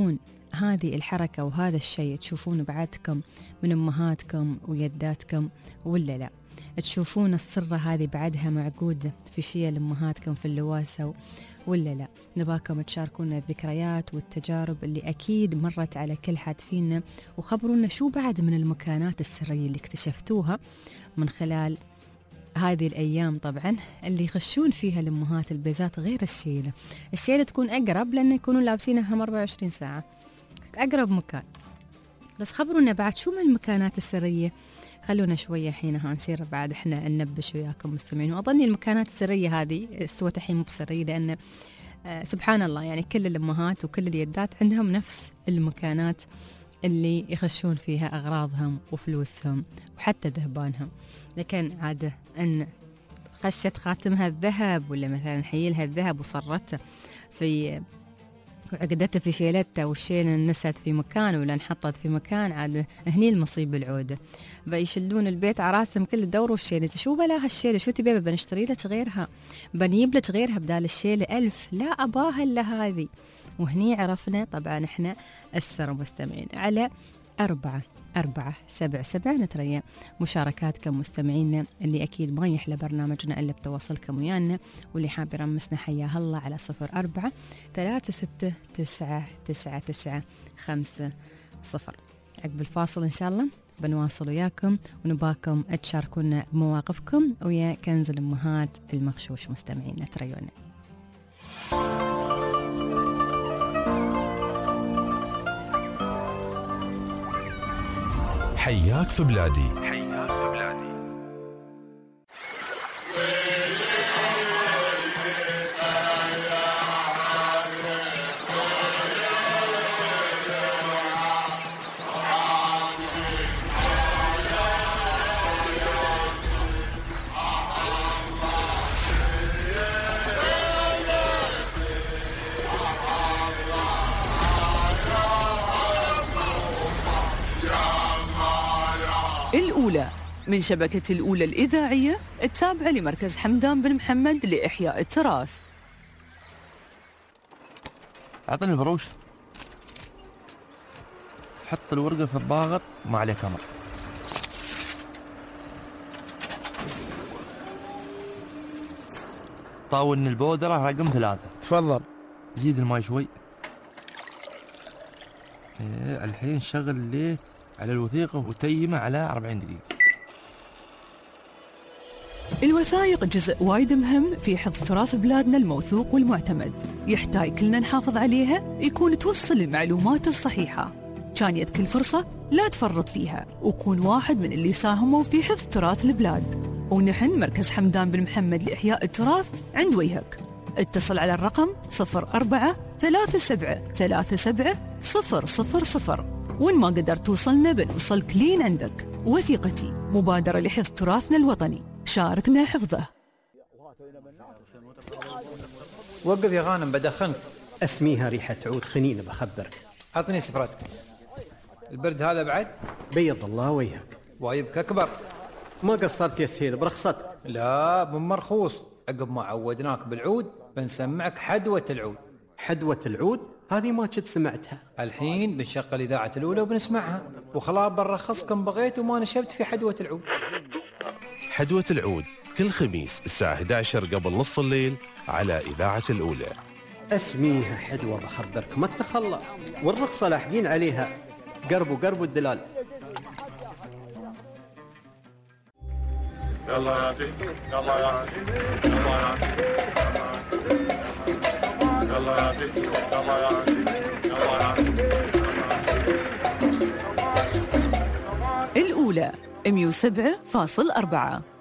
هذه الحركة وهذا الشيء تشوفون بعدكم من أمهاتكم ويداتكم ولا لا؟ تشوفون السرة هذه بعدها معقودة في شيء لأمهاتكم في اللواسة ولا لا؟ نباكم تشاركونا الذكريات والتجارب اللي أكيد مرت على كل حد فينا، وخبرونا شو بعد من المكانات السرية اللي اكتشفتوها من خلال هذه الأيام. طبعا اللي يخشون فيها الأمهات البيزات غير الشيلة تكون أقرب لأن يكونوا لابسينها 24 ساعة، أقرب مكان. بس خبرونا بعد شو من المكانات السرية. خلونا شوية حينها نصير بعد احنا ننبش وياكم مستمعين. وأظني المكانات السرية هذه استوت الحين مو بسرية، لأن سبحان الله يعني كل الأمهات وكل اليدات عندهم نفس المكانات اللي يخشون فيها أغراضهم وفلوسهم وحتى ذهبانهم. لكن عادة أن خشت خاتمها الذهب ولا مثلا حيلها الذهب وصرته في وعقدتها في شيلتها، والشيلة نست في مكان ولا انحطت في مكان، عاد هني المصيبة العودة. بيشلون البيت عراسهم كل الدور والشيلة. شو بلاها الشيلة؟ شو تبي؟ بنشتري لك غيرها، بنجيب لك غيرها بدال الشيلة 1000. لا أباها إلا هذه. وهني عرفنا طبعا احنا السر مستمعين على 4477 نتريا مشاركاتكم مستمعينا، اللي أكيد ما يحلى برنامجنا إلا بتواصلكم ويانا، واللي حاب يرمسنا حياه الله على 0436999950. عقب الفاصل إن شاء الله بنواصل وياكم ونباكم تشاركونا بمواقفكم ويا كنز الأمهات المغشوش. مستمعينا تريونا. حياك في بلادي. الأولى من شبكة الأولى الإذاعية التابعة لمركز حمدان بن محمد لإحياء التراث. أعطني الفروش، حط الورقة في الضاغط ما عليك أمر. طاولني البودرة رقم 3. تفضل. زيد الماي شوي. الحين شغل الليث على الوثيقة وتيمه على 40 دقيقة. الوثائق جزء وايد مهم في حفظ تراث بلادنا الموثوق والمعتمد، يحتاج كلنا نحافظ عليها، يكون توصل المعلومات الصحيحة. كان يد كل فرصة لا تفرط فيها، وكون واحد من اللي ساهموا في حفظ تراث البلاد. ونحن مركز حمدان بن محمد لإحياء التراث عند وجهك. اتصل على الرقم 0437370000. وإن ما قدرت توصلنا بنوصلك لين عندك. وثيقتي مبادرة لحفظ تراثنا الوطني، شاركنا حفظه. وقف يا غانم بدخنك. اسميها ريحة عود خنين بخبرك. عطني سفرتك. البرد هذا بعد؟ بيض الله وجهك. وايبك أكبر. ما قصرت يا سهيل برخصتك. لا من مرخوص. عقب ما عودناك بالعود بنسمعك حدوة العود. حدوة العود؟ هذه ما كنت سمعتها. الحين بنشغل إذاعة الأولى وبنسمعها، وخلاص بنرخصكم بغيت وما نشبت في حدوة العود. حدوة العود كل خميس الساعة 11 قبل نص الليل على إذاعة الأولى. اسميها حدوة بخبرك ما تخلى، والرخصة لاحقين عليها. قربوا الدلال. يلا يا عزيز، يلا يا عزيز، يلا يا عزيز، يلا يا عزيز، يلا يا عزيز، يلا يا عزيز. الأولى 107.4.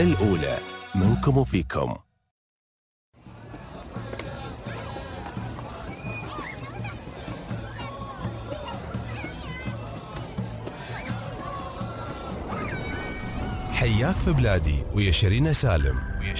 الأولى، منكم وفيكم. حياك في بلادي ويا شيرين سالم.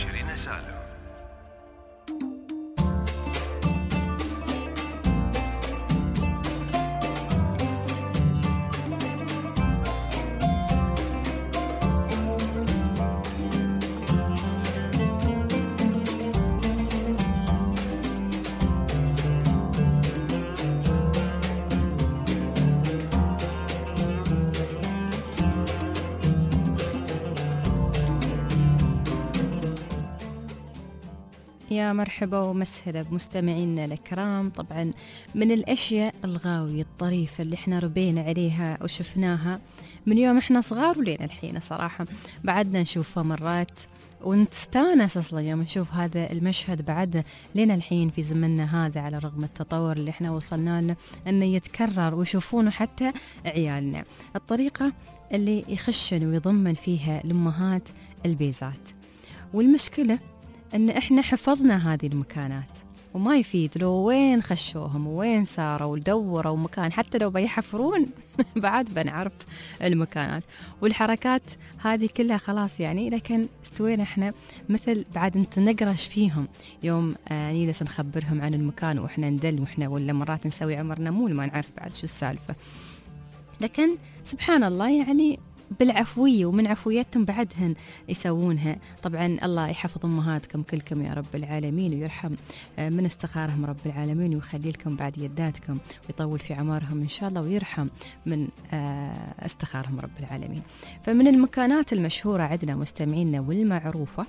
يا مرحبا ومسهلا بمستمعينا الكرام. طبعا من الأشياء الغاوية الطريفة اللي احنا ربينا عليها وشفناها من يوم احنا صغار ولين الحين صراحة بعدنا نشوفها مرات ونستانس أصلا يوم نشوف هذا المشهد بعد لين الحين في زمننا هذا، على رغم التطور اللي احنا وصلنا له أنه يتكرر ويشوفونه حتى عيالنا. الطريقة اللي يخشن ويضمن فيها الأمهات البيزات، والمشكلة أن إحنا حفظنا هذه المكانات وما يفيد لو وين خشوهم وين ساروا ودوروا مكان، حتى لو بيحفرون بعد بنعرف المكانات والحركات هذه كلها خلاص يعني. لكن استوينا إحنا مثل بعد أنت نقرش فيهم يوم نجلس نخبرهم عن المكان وإحنا ندل وإحنا ولا مرات نسوي عمرنا مول ما نعرف بعد شو السالفة. لكن سبحان الله يعني بالعفوية ومن عفويتهم بعدهن يسوونها. طبعا الله يحفظ أمهاتكم كلكم يا رب العالمين ويرحم من استخارهم رب العالمين ويخلي لكم بعد يداتكم ويطول في عمرهم إن شاء الله ويرحم من استخارهم رب العالمين. فمن المكانات المشهورة عندنا مستمعينا والمعروفة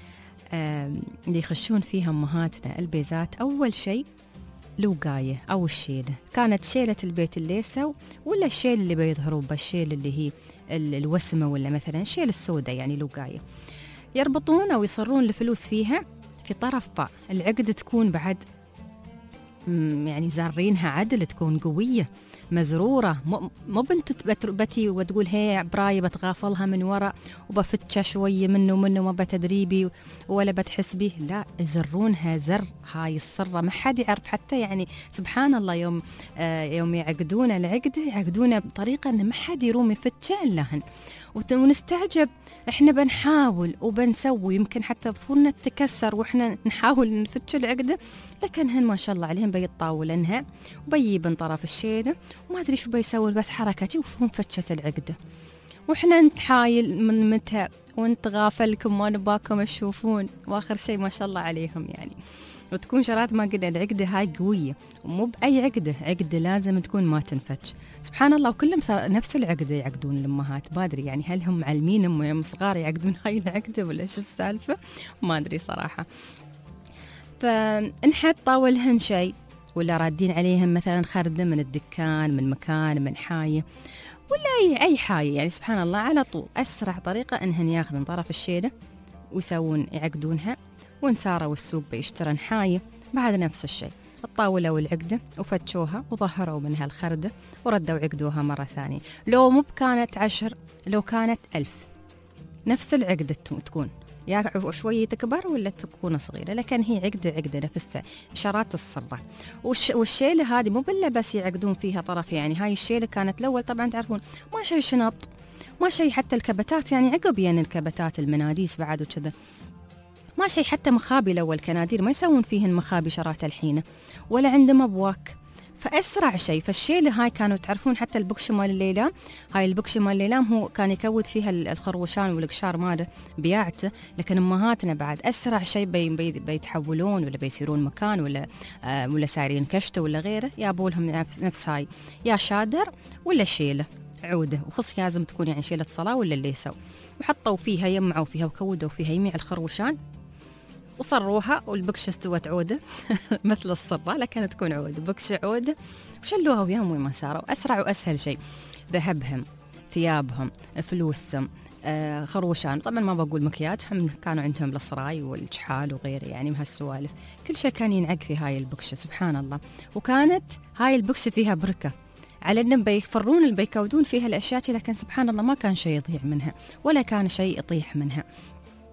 اللي يخشون فيها أمهاتنا البيزات، أول شيء لوقاية أو الشيلة. كانت شيلة البيت الليسو ولا الشيل اللي بيظهروا بالشيل اللي هي الوسمة ولا مثلا الشيل السوداء يعني لوقاية، يربطون أو يصرون الفلوس فيها في طرف باء. العقدة تكون بعد يعني زارينها عدل، تكون قوية مزرورة، مو بنت بتي وتقول هي براية بتغافلها من وراء وبفتشها شوية منه ما بتدريبي ولا بتحس به، لا يزرونها زر. هاي الصرة ما حد يعرف حتى يعني سبحان الله يوم يعقدون العقدة يعقدونها بطريقة أن ما حد يروم يفتشها إلا هن. ونستعجب احنا بنحاول وبنسوي يمكن حتى فرنا تكسر واحنا نحاول نفتش العقدة، لكن هن ما شاء الله عليهم بيطاولنها وبيجيبن طرف الشيلة وما ادري شو بيسوي بس حركة وهم فتشت العقدة واحنا نتحايل من متى ونتغافلكم ما نباكم تشوفون، واخر شيء ما شاء الله عليهم يعني. وتكون شرات ما قلنا العقدة هاي قوية ومو بأي عقدة لازم تكون ما تنفتش. سبحان الله وكلهم نفس العقدة يعقدون الأمهات، ما أدري يعني هل هم معلمين يوم صغار يعقدون هاي العقدة ولا شو السالفة ما أدري صراحة. فنحط طاولهن شيء ولا رادين عليهم مثلا خردة من الدكان من مكان من حاية ولا أي حاية يعني سبحان الله على طول أسرع طريقة أنهن ياخذن طرف الشيلة ويسوون يعقدونها ونساروا السوق بيشترن حاية بعد نفس الشيء الطاولة والعقدة وفتشوها وظهروا منها الخردة وردوا عقدوها مرة ثانية. لو مو كانت 10 لو كانت 1000 نفس العقدة تكون يا شوية تكبر ولا تكون صغيرة، لكن هي عقدة نفسها إشارات الصرة. والشيلة هذه مو بالله بس يعقدون فيها طرف، يعني هاي الشيلة كانت الأول طبعا تعرفون ما شيء شنط ما شيء حتى الكبتات يعني عقب يعني الكبتات المناديس بعد وكذا ما شيء حتى مخابي الأول كنادير ما يسوون فيهن مخابي شرات الحين ولا عندهم أبواك، فأسرع شيء. فالشيلة هاي كانوا تعرفون حتى البكشة مال الليلام، هاي البكشة مال الليلام هو كان يكود فيها الخروشان والقشار ماله بياعته، لكن أمهاتنا بعد أسرع شيء بيتحولون ولا بيصيرون مكان ولا سارين كشته ولا غيره يابوا لهم نفس هاي يا شادر ولا شيلة عودة، وخص لازم تكون يعني شيلة صلاة ولا اللي يسوي، وحطوا فيها يمعوا فيها وكودوا فيها يميع الخروشان وصروها والبكشة استوت عودة مثل الصرة لكن تكون عودة بكشة عودة وشلوها وياهم وما ساروا. أسرع وأسهل شيء ذهبهم ثيابهم فلوسهم خروشان، طبعا ما بقول مكياج هم كانوا عندهم الصراي والجحال وغيره يعني بهالسوالف، كل شيء كان ينعق في هاي البكشة سبحان الله. وكانت هاي البكشة فيها بركة على أنهم بيفرون بيكودون فيها الأشياء، لكن سبحان الله ما كان شيء يضيع منها ولا كان شيء يطيح منها.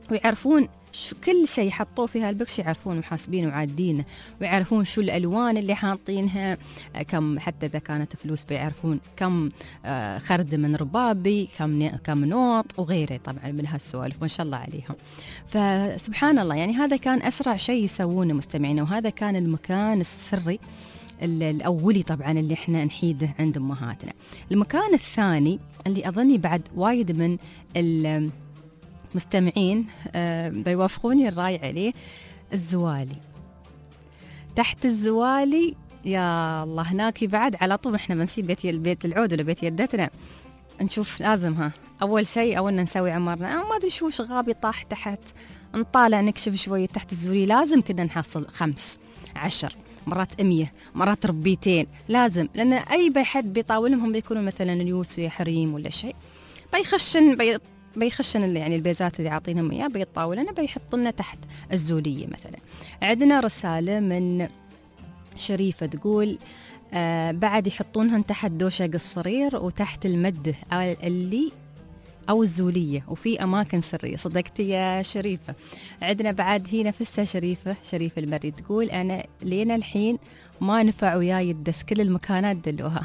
ويعرفون كل شيء حطوه في هالبكش، يعرفون محاسبين وعادينه، ويعرفون شو الألوان اللي حاطينها، كم حتى إذا كانت فلوس بيعرفون كم خرد من ربابي، كم نوط وغيره طبعا من هالسوالف ما شاء الله عليهم. فسبحان الله يعني هذا كان أسرع شيء يسوونه مستمعينا، وهذا كان المكان السري الأولي طبعا اللي احنا نحيده عند أمهاتنا. المكان الثاني اللي أظني بعد وايد من المستمعين بيوافقوني الرأي عليه، الزوالي. تحت الزوالي يا الله هناك بعد على طول احنا بنسيب بيت العود ولا بيت يدتنا نشوف لازم أول شيء أولنا نسوي عمرنا ما أدري شو شغابي طاح تحت، نطالع نكشف شوية تحت الزولي، لازم كنا نحصل 5 10 مرات 100 مرات 200 لازم، لأن أي حد بيطاولهم هم بيكونوا مثلا اليوس ويا حريم ولا شيء، بيخشن يعني البيزات اللي عاطينهم إياه بيطاولنا بيحط لنا تحت الزولية. مثلا عندنا رسالة من شريفة تقول بعد يحطونهم تحت دوشة الصرير وتحت المده اللي أو الزولية وفي أماكن سرية. صدقتي يا شريفة. عندنا بعد هي نفسها شريفة المري تقول أنا لين الحين ما نفع وياي الدس، كل المكانات دلوها.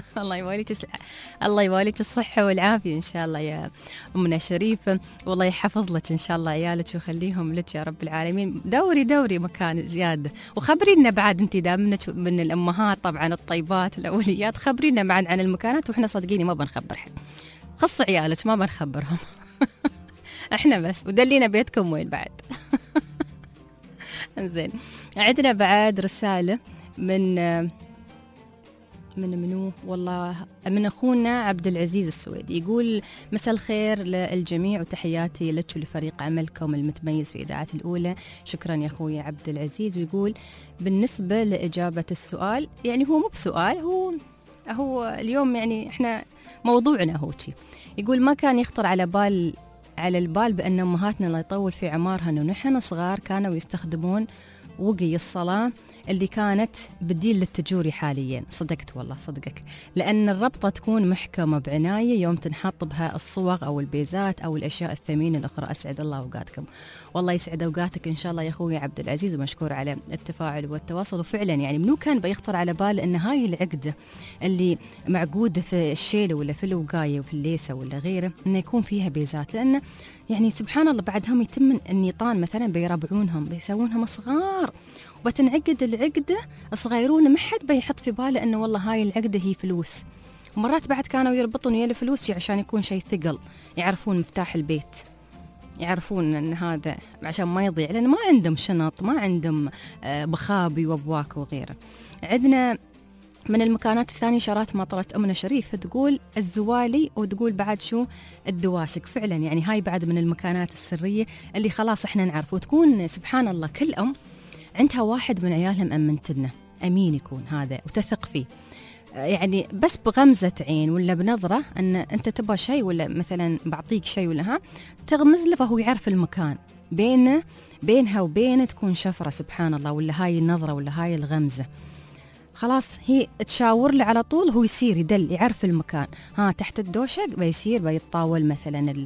الله يواليك الصحة والعافية إن شاء الله يا أمنا شريفة، والله يحفظ لك إن شاء الله عيالك ويخليهم لك يا رب العالمين. دوري مكان زيادة وخبرينا بعد أنت دامنك من الأمهات طبعا الطيبات الأوليات، خبرينا بعد عن المكانات، وإحنا صدقيني ما بنخبر حد، خص عيالك ما بنخبرهم. احنا بس ودلينا بيتكم وين بعد. انزين عندنا بعد رسالة منو والله من أخونا عبد العزيز السويدي، يقول مساء الخير للجميع وتحياتي لك ولفريق عملكم المتميز في إذاعة الأولى. شكرا يا أخوي عبد العزيز. ويقول بالنسبة لإجابة السؤال يعني هو مو بسؤال، هو اليوم يعني احنا موضوعنا هو شي. يقول ما كان يخطر على البال بأن أمهاتنا لا يطول في عمارها أنه نحن صغار كانوا يستخدمون وقي الصلاة اللي كانت بديل للتجوري حاليا. صدقت والله صدقك، لأن الربطة تكون محكمة بعناية يوم تنحط بها الصوغ أو البيزات أو الأشياء الثمينة الأخرى. أسعد الله أوقاتكم. والله يسعد أوقاتك إن شاء الله يا أخوي عبد العزيز، ومشكور على التفاعل والتواصل. وفعلا يعني منو كان بيخطر على بال أن هاي العقدة اللي معقودة في الشيلة ولا في الوقاية وفي الليسة ولا غيره أنه يكون فيها بيزات، لأن يعني سبحان الله بعدهم يتم النيطان مثلا بيربعونهم بيسوونهم صغار وبتنعقد العقدة صغيرون، ما حد بيحط في باله أنه والله هاي العقدة هي فلوس. ومرات بعد كانوا يربطون ويا الفلوس عشان يكون شيء ثقل، يعرفون مفتاح البيت، يعرفون أن هذا عشان ما يضيع، لأن ما عندهم شنط، ما عندهم بخابي وابواك وغيره. عندنا من المكانات الثانية شارات مطرت أمنا شريفة تقول الزوالي، وتقول بعد شو الدواشك. فعلا يعني هاي بعد من المكانات السرية اللي خلاص احنا نعرف. وتكون سبحان الله كل أم عندها واحد من عيالها مأمنتنا، أمين يكون هذا وتثق فيه، يعني بس بغمزة عين ولا بنظرة أن أنت تبغى شيء ولا مثلا بعطيك شيء ولا تغمز له، فهو يعرف المكان بينها وبينه تكون شفرة سبحان الله، ولا هاي النظرة ولا هاي الغمزة خلاص هي تشاور له على طول، هو يصير يدل يعرف المكان. تحت الدوشق بيصير بيتطاول مثلا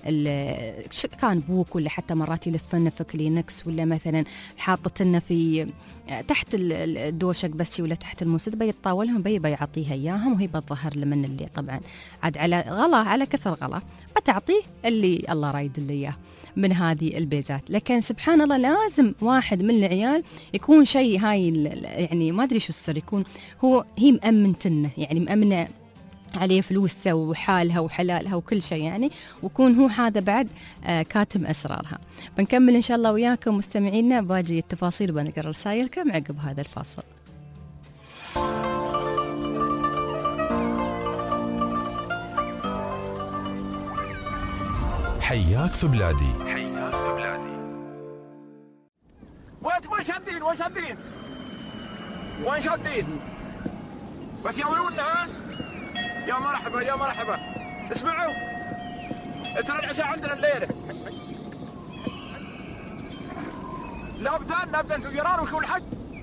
كان بوك، ولا حتى مرات يلفنا في كلينكس، ولا مثلا حاطتنا في تحت الدوشق بس ولا تحت المسد بيتطاولهم بيعطيها اياهم، وهي بتظهر لمن اللي طبعا عاد على كثر غلا بتعطيه اللي الله رايد اللي اياه من هذه البيزات. لكن سبحان الله لازم واحد من العيال يكون شيء هاي يعني ما ادري شو السر، يكون هي مأمنتنا، يعني مأمنة عليه فلوسها وحالها وحلالها وكل شيء يعني، ويكون هو هذا بعد كاتم أسرارها. بنكمل إن شاء الله وياكم مستمعينا، باجي التفاصيل وبنقرأ رسائلكم عقب هذا الفاصل. حياك في بلادي. وين شادين بس يولونا. يا مرحبا اسمعوا ترى العشاء عندنا الليله، نبدا تجران وشو الحق.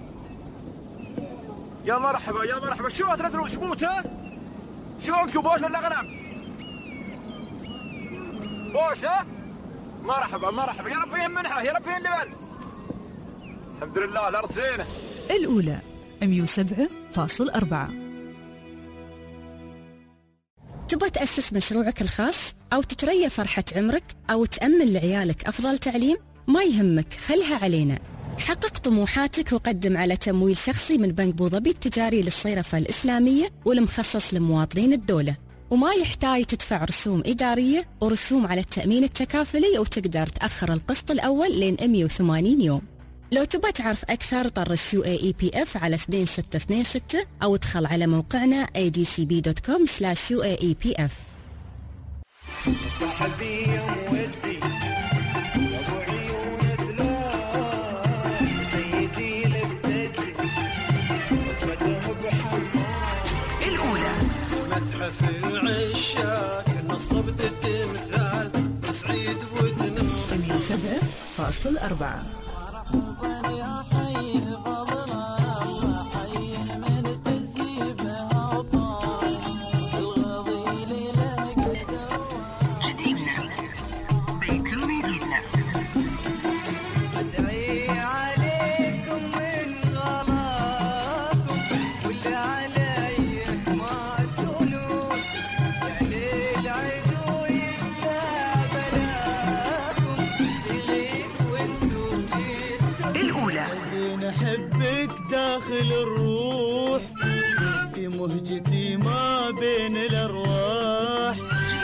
يا مرحبا شو ترى شبوت شو عندكم بوش ولا غنم؟ بوش مرحبا مرحبا، يا رب فين منحة، يا رب فين لبن. الحمد لله الأرض زينة. الأولى 107.4. تبغى تأسس مشروعك الخاص أو تتريا فرحة عمرك أو تأمن لعيالك أفضل تعليم؟ ما يهمك، خلها علينا. حقق طموحاتك وقدم على تمويل شخصي من بنك بوظبي التجاري للصيرفة الإسلامية والمخصص لمواطنين الدولة، وما يحتاج تدفع رسوم إدارية ورسوم على التأمين التكافلي، وتقدر تأخر القسط الأول لين 180 يوم. لو تبغى تعرف أكثر طرش UAEPF على 2626 أو ادخل على موقعنا adcb.com/UAEPF. الأولى متحف العشاق نصبت التمثال سعيد ودن 107.4. داخل الروح في مهجتي ما بين الأرواح.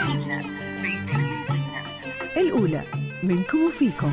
الأولى منكم وفيكم.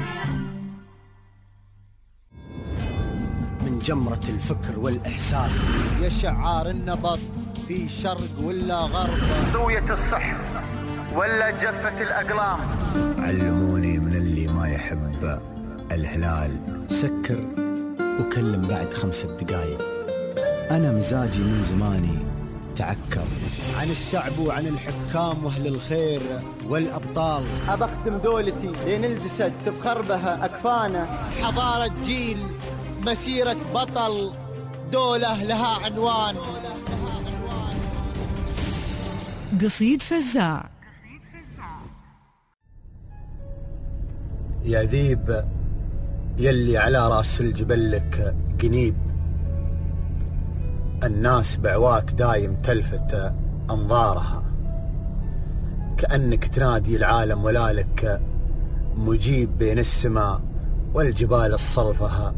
من جمرة الفكر والإحساس يا شعار النبض في شرق ولا غرب، زوية الصحف ولا جفة الأقلام. علموني من اللي ما يحب الهلال سكر وكلم بعد 5 دقايق. أنا مزاجي من زماني تعكر عن الشعب وعن الحكام وأهل الخير والأبطال. أبختم دولتي لين الجسد تفخر بها أكفانا. حضارة جيل، مسيرة بطل، دولة لها عنوان. قصيد فزاع. يا ذيب يلي على راس الجبل لك قنيب، الناس بعواك دايم تلفت أنظارها، كأنك تنادي العالم ولا لك مجيب بين السماء والجبال الصلفها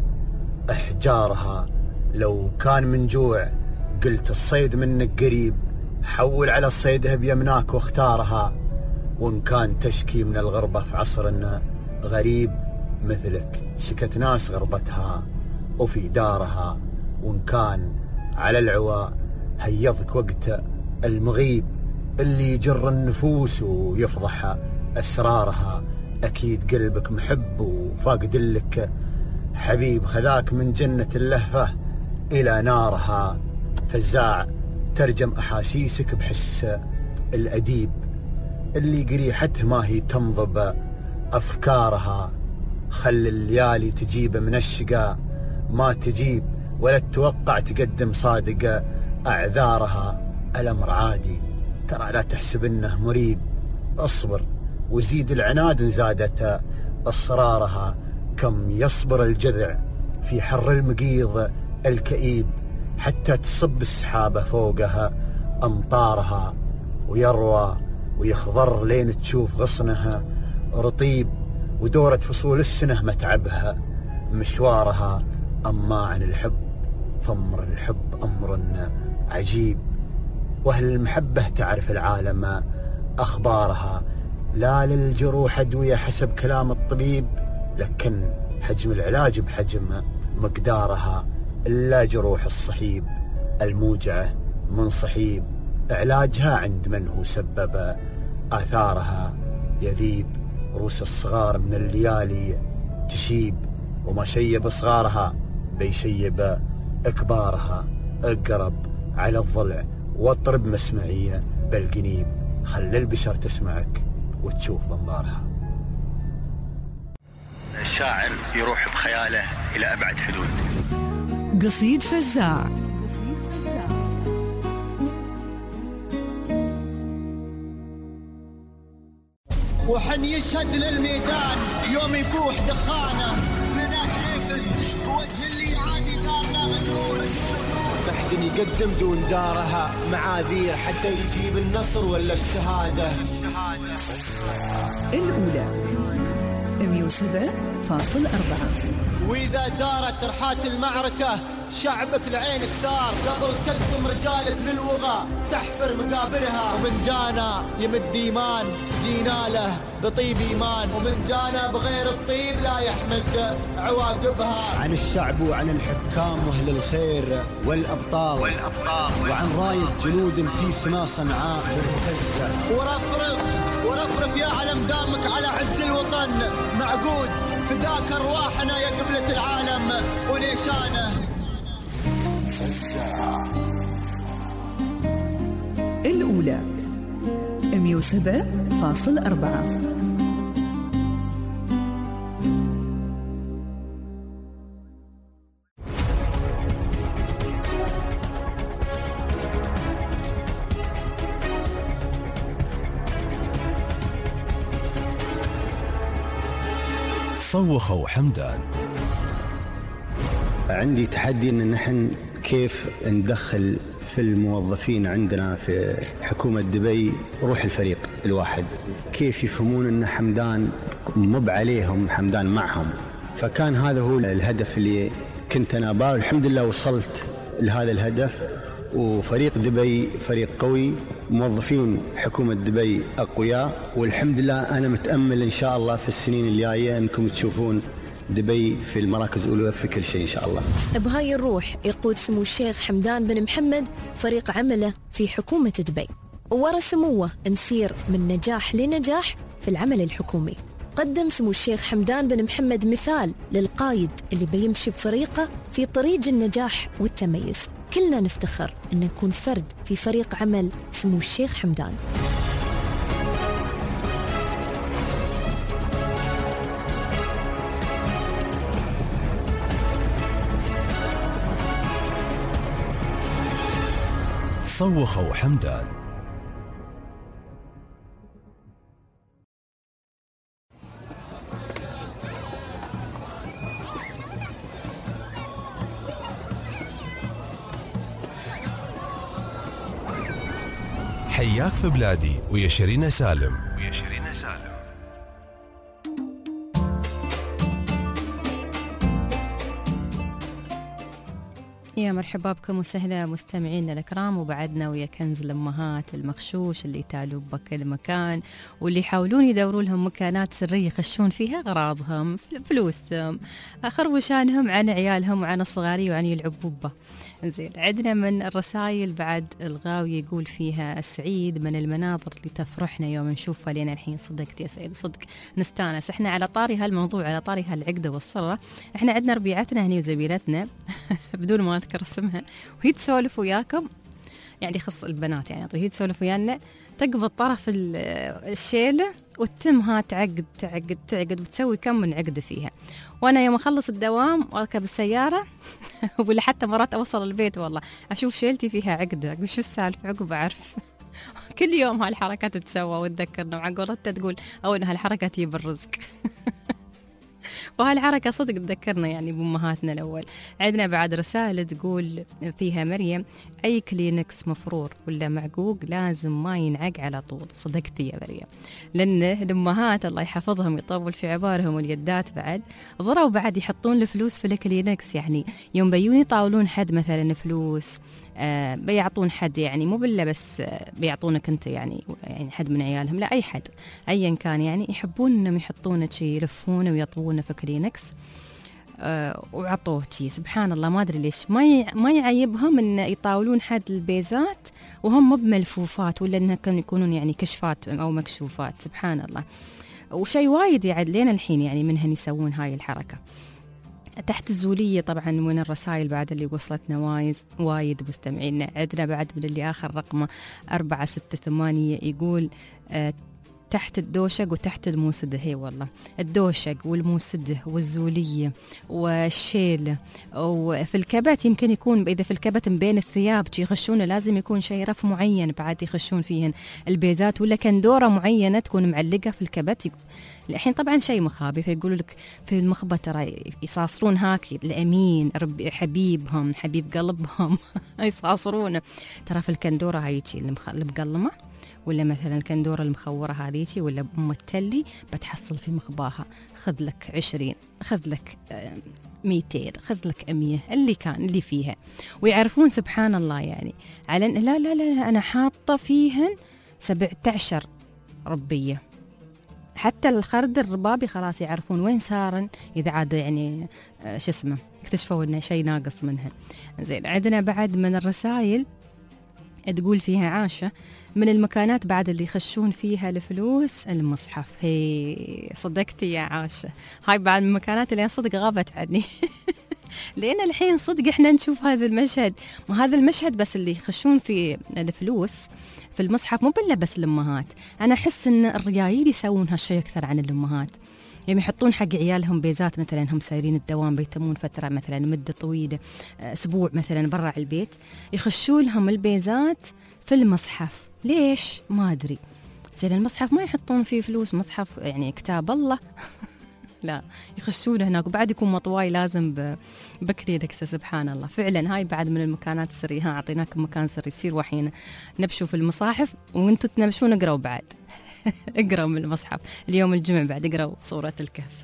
أحجارها. لو كان من جوع قلت الصيد منك قريب، حول على الصيده بيمناك واختارها. وإن كان تشكي من الغربة في عصر غريب مثلك، شكت ناس غربتها وفي دارها. وإن كان على العواء هيضك وقت المغيب، اللي يجر النفوس ويفضح أسرارها. أكيد قلبك محب وفاقد لك حبيب، خذاك من جنة اللهفة إلى نارها. فزاع ترجم أحاسيسك بحس الأديب، اللي قريحته ما هي تنضب أفكارها. خل الليالي تجيب من الشقاء ما تجيب، ولا تتوقع تقدم صادق أعذارها. الأمر عادي ترى لا تحسب إنه مريب، اصبر وزيد العناد إن زادت أصرارها. كم يصبر الجذع في حر المقيض الكئيب، حتى تصب السحابة فوقها أمطارها. ويروى ويخضر لين تشوف غصنها رطيب، ودورة فصول السنة متعبها مشوارها. أما عن الحب فأمر الحب أمر عجيب، وأهل المحبة تعرف العالم أخبارها. لا للجروح أدوية حسب كلام الطبيب، لكن حجم العلاج بحجم مقدارها. إلا جروح الصحيب الموجعة من صحيب، علاجها عند من هو سبب آثارها. يذيب روس الصغار من الليالي تشيب، وما شيب صغارها بيشيب أكبارها. اقرب على الضلع واطرب مسمعية بالقنيب، خلي البشر تسمعك وتشوف منظارها. الشاعر يروح بخياله إلى أبعد حدود. قصيد فزاع. وحن يشهد للميدان يوم يفوح دخانه. لنا حيفل وجه اللي عادي دارنا مجهول. محد يقدم دون دارها معاذير حتى يجيب النصر ولا الشهادة. الأولى 107.4. وإذا دارت رحات المعركة شعبك لعين كثار. قبل تقدم رجالك للوغى تحفر مقابرها. ومن جانا يمد إيمان جينا له بطيب إيمان. ومن جانا بغير الطيب لا يحمد عواقبها. عن الشعب وعن الحكام وأهل الخير والأبطال وعن راية جنود في سما صنعاء بالمفزة. ورفرف يا علم دامك على عز الوطن معقود. فداك أرواحنا يا قبلة العالم ونيشانه. الأولى 107.4. صوخوا حمدان. عندي تحدي ان نحن كيف ندخل في الموظفين عندنا في حكومة دبي روح الفريق الواحد، كيف يفهمون ان حمدان مب عليهم، حمدان معهم. فكان هذا هو الهدف اللي كنت انا باه. الحمد لله وصلت لهذا الهدف. وفريق دبي فريق قوي، موظفين حكومة دبي أقوياء، والحمد لله أنا متأمل إن شاء الله في السنين الجاية أنكم تشوفون دبي في المراكز الأولى في كل شيء إن شاء الله. بهاي الروح يقود سمو الشيخ حمدان بن محمد فريق عمله في حكومة دبي، وورا سموه نسير من نجاح لنجاح في العمل الحكومي. قدم سمو الشيخ حمدان بن محمد مثال للقائد اللي بيمشي بفريقه في طريق النجاح والتميز. كلنا نفتخر أن نكون فرد في فريق عمل سمو الشيخ حمدان. صوخوا حمدان. حياك في بلادي ويا شيرين سالم. يا مرحبا بكم وسهلا مستمعينا الكرام، وبعدنا ويا كنز الأمهات المخشوش اللي يتالوا بكل مكان واللي يحاولون يدوروا لهم مكانات سرية يخشون فيها أغراضهم، فلوسهم، خربشانهم عن عيالهم وعن الصغاري وعن يلعبوا به. زين، عندنا من الرسائل بعد الغاوي يقول فيها السعيد من المناظر اللي تفرحنا يوم نشوفها لنا الحين. صدقت يا سعيد، صدق نستانس. احنا على طاري هالموضوع، على طاري هالعقدة والصرة، احنا عندنا ربيعتنا هني وزميلتنا بدون ما اذكر اسمها، وهي تسولف وياكم، يعني خص البنات، يعني هي تسولف ويانا، تقبض طرف الشيله وتتمها تعقد تعقد تعقد وتسوي كم من عقده فيها. وانا يوم اخلص الدوام واركب السياره ولا حتى مرات اوصل البيت والله اشوف شيلتي فيها عقده، اقول شو السالفه، عقب اعرف. كل يوم هالحركات تتسوى وتذكرنا، مع قولتها تقول او ان هالحركه تجيب الرزق. وهالحركة صدق تذكرنا يعني بأمهاتنا الأول. عندنا بعد رسالة تقول فيها مريم: أي كلينكس مفرور ولا معقوق لازم ما ينعق على طول. صدقتي يا مريم، لأن الأمهات الله يحفظهم يطول في عبارهم واليدات بعد ضروا بعد يحطون الفلوس في الكلينكس. يعني يوم بيون يطاولون حد مثلا فلوس، بيعطون حد، يعني مو بالله بس بيعطونك انت، يعني حد من عيالهم، لا اي حد ايا كان، يعني يحبون انهم يحطونه شيء، يلفونه ويطوونه في كلينكس، وعطوه شيء. سبحان الله، ما ادري ليش ما يعيبهم ان يطاولون حد البيزات وهم مو بملفوفات، ولا انها كانوا يكونون يعني كشفات او مكشوفات. سبحان الله، وشيء وايد يعد لين الحين يعني منهن يسوون هاي الحركه. تحت الزولية طبعا من الرسائل بعد اللي وصلتنا وايد مستمعينا. عندنا بعد من اللي آخر رقمه 468 يقول تحت الدوشق وتحت الموسدة. هي والله الدوشق والموسدة والزولية والشيلة. وفي الكبت يمكن يكون إذا في الكبت بين الثياب يخشونه لازم يكون شيء رف معين بعد يخشون فيهن البيزات، ولا كندورة معينة تكون معلقة في الكبت. الحين طبعا شيء مخابي، فيقولوا لك في المخبة ترى يصاصرون هاك الأمين حبيبهم حبيب قلبهم يصاصرونه. ترى في الكندورة هاي المقلمة ولا مثلا الكندورة المخورة هذيتي ولا أم التلي بتحصل في مخباها. خذ لك 20، خذ لك 200، خذ لك 100 اللي كان اللي فيها. ويعرفون سبحان الله يعني على لا لا لا أنا حاطة فيهن 17 ربية. حتى الخرد الربابي خلاص يعرفون وين سارن إذا عاد يعني شو اسمه اكتشفوا إنه شيء ناقص منها. زين عندنا بعد من الرسائل تقول فيها عاشة من المكانات بعد اللي يخشون فيها الفلوس المصحف. هي صدقتي يا عاشة، هاي بعد من المكانات اللي صدق غابت عني لأن الحين صدق إحنا نشوف هذا المشهد. وهذا المشهد بس اللي يخشون في الفلوس في المصحف مو بالله بس الأمهات. أنا أحس إن الرجايل يسوون هالشيء أكثر عن الأمهات. يعني يحطون حق عيالهم بيزات مثلا هم سايرين الدوام بيتمون فترة مثلا مدة طويلة أسبوع مثلا برا البيت، يخشون لهم البيزات في المصحف. ليش؟ ما أدري. زين المصحف ما يحطون فيه فلوس، مصحف يعني كتاب الله لا يخشون هناك وبعد يكون مطواي لازم بكري دكسة. سبحان الله فعلا هاي بعد من المكانات السرية. ها أعطيناكم مكان سري يصير وحين نبشوا في المصاحف وانتوا تنبشون اقرأوا بعد اقرأوا من المصحف اليوم الجمعة بعد اقرأوا سورة الكهف.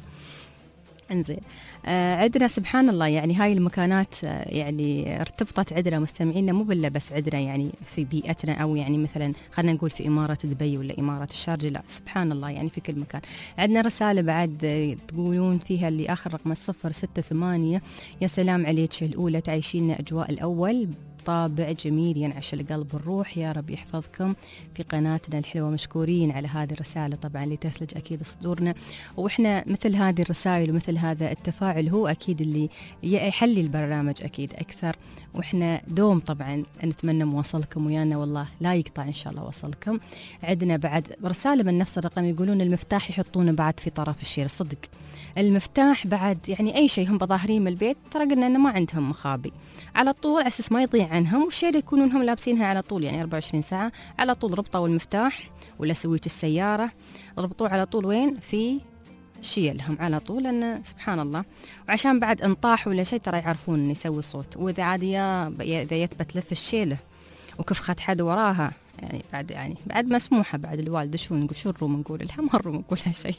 انزين عندنا سبحان الله يعني هاي المكانات يعني ارتبطت عندنا مستمعينا مو بالله بس عندنا يعني في بيئتنا او يعني مثلا خلينا نقول في إمارة دبي ولا إمارة الشارجة، لا سبحان الله يعني في كل مكان. عندنا رسالة بعد تقولون فيها اللي آخر رقم 068 يا سلام عليك الأولى تعيشين أجواء الأول طابع جميل ينعش القلب والروح، يا رب يحفظكم في قناتنا الحلوة. مشكورين على هذه الرسالة طبعا اللي تثلج أكيد صدورنا، وإحنا مثل هذه الرسائل ومثل هذا التفاعل هو أكيد اللي يحلي البرنامج أكيد أكثر. وإحنا دوم طبعا نتمنى مواصلكم ويانا والله لا يقطع إن شاء الله وصلكم. عندنا بعد رسالة من نفس الرقم يقولون المفتاح يحطونه بعد في طرف الشير. صدق المفتاح بعد يعني أي شيء هم بظاهرين من البيت ترى قلنا إنه ما عندهم مخابي على طول أساس ما يضيع عنهم، والشيء يكونون هم لابسينها على طول يعني 24 ساعة على طول. ربطوا المفتاح ولا سويت السيارة ربطوه على طول وين في شيلهم على طول، لأن سبحان الله وعشان بعد انطاح ولا شيء ترى يعرفون إن يسوي صوت. وإذا عاد إذا يثبت لف الشيلة وكفخت حد وراها يعني بعد مسموحة بعد الوالد شو نقول شو الروم نقول لها ما الروم نقول لها شيء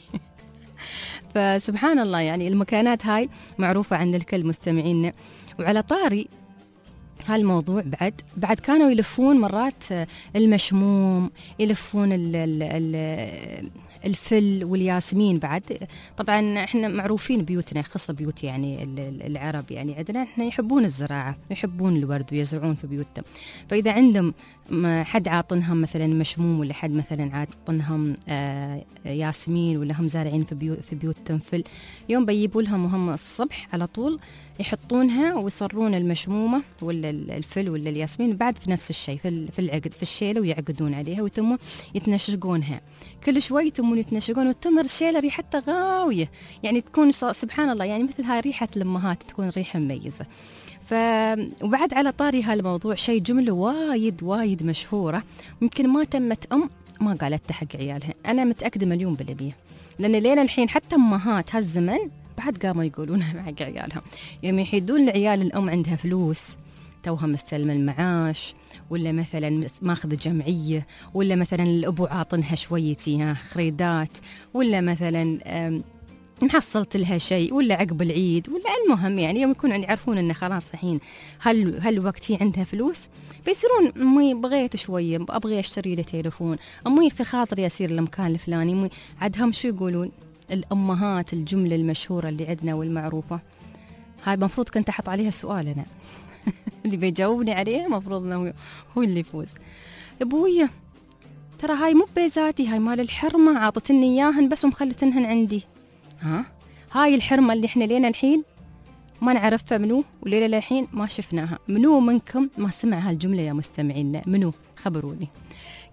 فسبحان الله يعني المكانات هاي معروفة عند الكل مستمعين. وعلى طاري هالموضوع بعد كانوا يلفون مرات المشموم، يلفون الفل والياسمين بعد. طبعا احنا معروفين بيوتنا خاصة بيوت يعني العرب يعني عندنا احنا يحبون الزراعة يحبون الورد ويزرعون في بيوتهم. فإذا عندهم حد عاطنهم مثلا مشموم ولا حد مثلا عاطنهم ياسمين ولا هم زارعين في بيوتهم فل، يوم بيجيبوا لهم وهم الصبح على طول يحطونها ويصرون المشمومة ولا الفل ولا الياسمين بعد في نفس الشيء في العقد في الشيلة ويعقدون عليها ويتمون يتنشقونها كل شوي يتمون يتنشقون وتمر الشيلة ريحتها غاوية يعني تكون سبحان الله يعني مثل هاي ريحة الأمهات تكون ريحة مميزة. وبعد على طاري هالموضوع شيء جملة وايد مشهورة يمكن ما تمت ما قالتها حق عيالها. أنا متأكدة 100% لأن لين الحين حتى أمهات هالزمن بعد قاموا يقولونها حق عيالهم. يوم يحيدون لعيال الأم عندها فلوس توها مستلمة المعاش ولا مثلا ماخذ جمعية ولا مثلا الأبو عاطنها شوية خريدات ولا مثلا محصلت لها شيء ولا عقب العيد ولا المهم يعني يوم يكونوا يعرفون إن خلاص الحين هالوقت هي عندها فلوس بيصيرون أمي بغيت شوية أبغي أشتري لي تليفون، أمي في خاطري أسير المكان الفلاني. عدهم شو يقولون الأمهات الجملة المشهورة اللي عندنا والمعروفة هاي مفروض كنت أحط عليها سؤال أنا اللي بيجاوبني عليه مفروض أنه هو اللي يفوز. أبوية ترى هاي مو بيزاتي هاي مال الحرمة عاطتني إياهن بس ومخلتنهن عندي. هاي الحرمة اللي إحنا لينا الحين ما نعرفها منو وليلة الحين ما شفناها. منو منكم ما سمع هالجملة يا مستمعين؟ منو خبروني.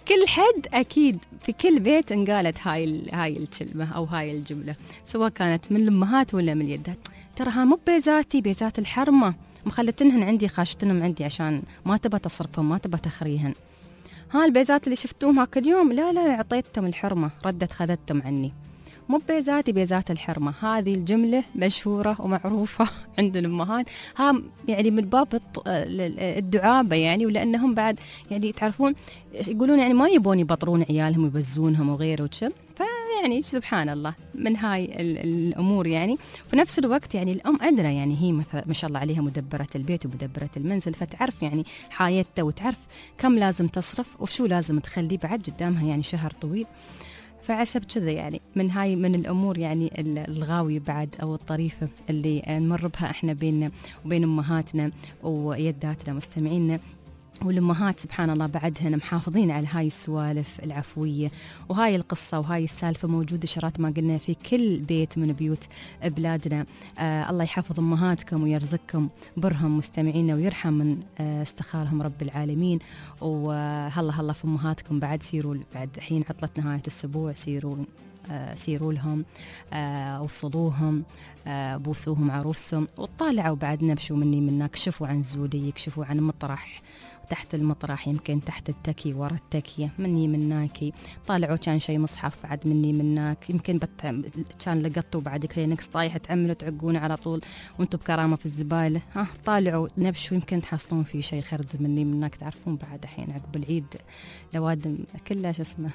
كل حد أكيد في كل بيت انقالت هاي الكلمة أو هاي الجملة، سواء كانت من الأمهات ولا من اليدات. تراها مو بيزاتي، بيزات الحرمة مخلتنهن عندي، خاشتنهم عندي عشان ما تبى تصرفهم، ما تبى تخريهن. ها البيزات اللي شفتوهم هاك اليوم، لا عطيتهم الحرمة، ردت خذتهم عني. مو بيزاتي، بيزات الحرمة. هذه الجملة مشهورة ومعروفة عند الأمهات، ها يعني من باب الدعابة يعني، ولأنهم بعد يعني تعرفون يقولون يعني ما يبون يبطرون عيالهم ويبزونهم وغيره وشم، فيعني سبحان الله من هاي الأمور يعني. في نفس الوقت يعني الأم أدرى، يعني هي مثلا ما شاء الله عليها مدبرة البيت ومدبرة المنزل، فتعرف يعني حاجتها وتعرف كم لازم تصرف وشو لازم تخليه بعد قدامها يعني شهر طويل. فعسب كذا يعني من الأمور يعني الغاوية بعد أو الطريفة اللي نمر بها إحنا بيننا وبين أمهاتنا ويداتنا مستمعينا. والأمهات سبحان الله بعدهن محافظين على هاي السوالف العفوية، وهاي القصة وهاي السالفة موجودة شرات ما قلنا في كل بيت من بيوت بلادنا. الله يحفظ أمهاتكم ويرزقكم برهم مستمعينا، ويرحم من استخارهم رب العالمين. وهلا في أمهاتكم بعد سيروا بعد حين عطلة نهاية الأسبوع، سيروا لهم، وصلوهم، بوسوهم عروسهم، وطالعوا بعد نبشوا مني منك، شفوا عن زودي، يكشفوا عن مطرح تحت المطرح، يمكن تحت التكي ورا التكية، مني مناكي. طالعوا كان شيء مصحف بعد مني مناك، يمكن كان لقطوا بعد كلينكس طايح تعملوا تعقون على طول وانتم بكرامة في الزبالة. طالعوا نبشوا، يمكن تحصلون في شيء خرد مني مناك. تعرفون بعد الحين عقب العيد لوادم كلها شو اسمه.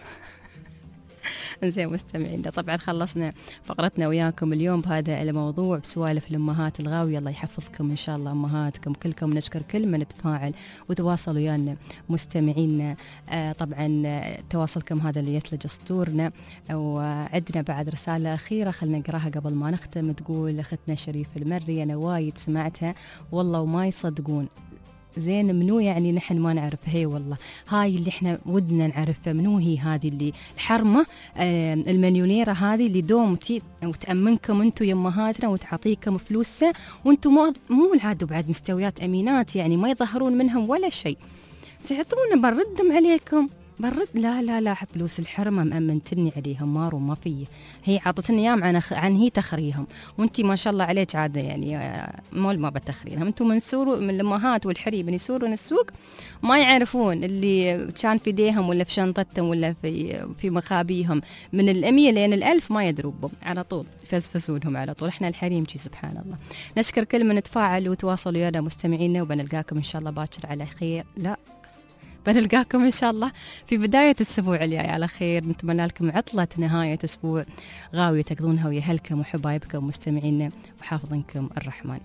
انزين مستمعين، طبعا خلصنا فقرتنا وياكم اليوم بهذا الموضوع بسوالف الأمهات الغاوية. الله يحفظكم إن شاء الله أمهاتكم كلكم. نشكر كل من تفاعل وتواصل ويانا مستمعينا. طبعا تواصلكم هذا اللي يثلج أسطورنا. وعندنا بعد رسالة أخيرة خلنا نقراها قبل ما نختم. تقول أختنا شريف المري، أنا وايد سمعتها والله وما يصدقون. زين منو يعني نحن ما نعرف؟ هي والله هاي اللي احنا ودنا نعرفها. منو هي هذه اللي الحرمة المليونيرة هذه اللي دوم وتأمنكم انتو يمهاتنا وتعطيكم فلوسها، وانتو مو العادة بعد مستويات أمينات يعني ما يظهرون منهم ولا شيء. تعطونا بنردم عليكم، لا فلوس الحرمة مأمنتني عليهم مارو ما فيه. هي عطتني ايام عن هي تخريهم، وانتي ما شاء الله عليك عادة يعني ما بتخرينهم. انتم من الامهات والحري من يسورون السوق ما يعرفون اللي كان في ايديهم ولا في شنطتهم ولا في مخابيهم من 100 لين 1000 ما يدربهم على طول، فزفزونهم على طول. احنا الحريم شي سبحان الله. نشكر كل من تفاعل وتواصل ويانا مستمعينا، وبنلقاكم ان شاء الله باكر على خير. بنلقاكم إن شاء الله في بداية الأسبوع الجاي على خير. نتمنى لكم عطلة نهاية أسبوع غاوية تقضونها ويا أهلكم وحبايبكم مستمعينا، وحافظنكم الرحمن.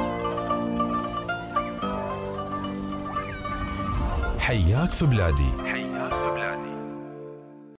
حياك في بلادي.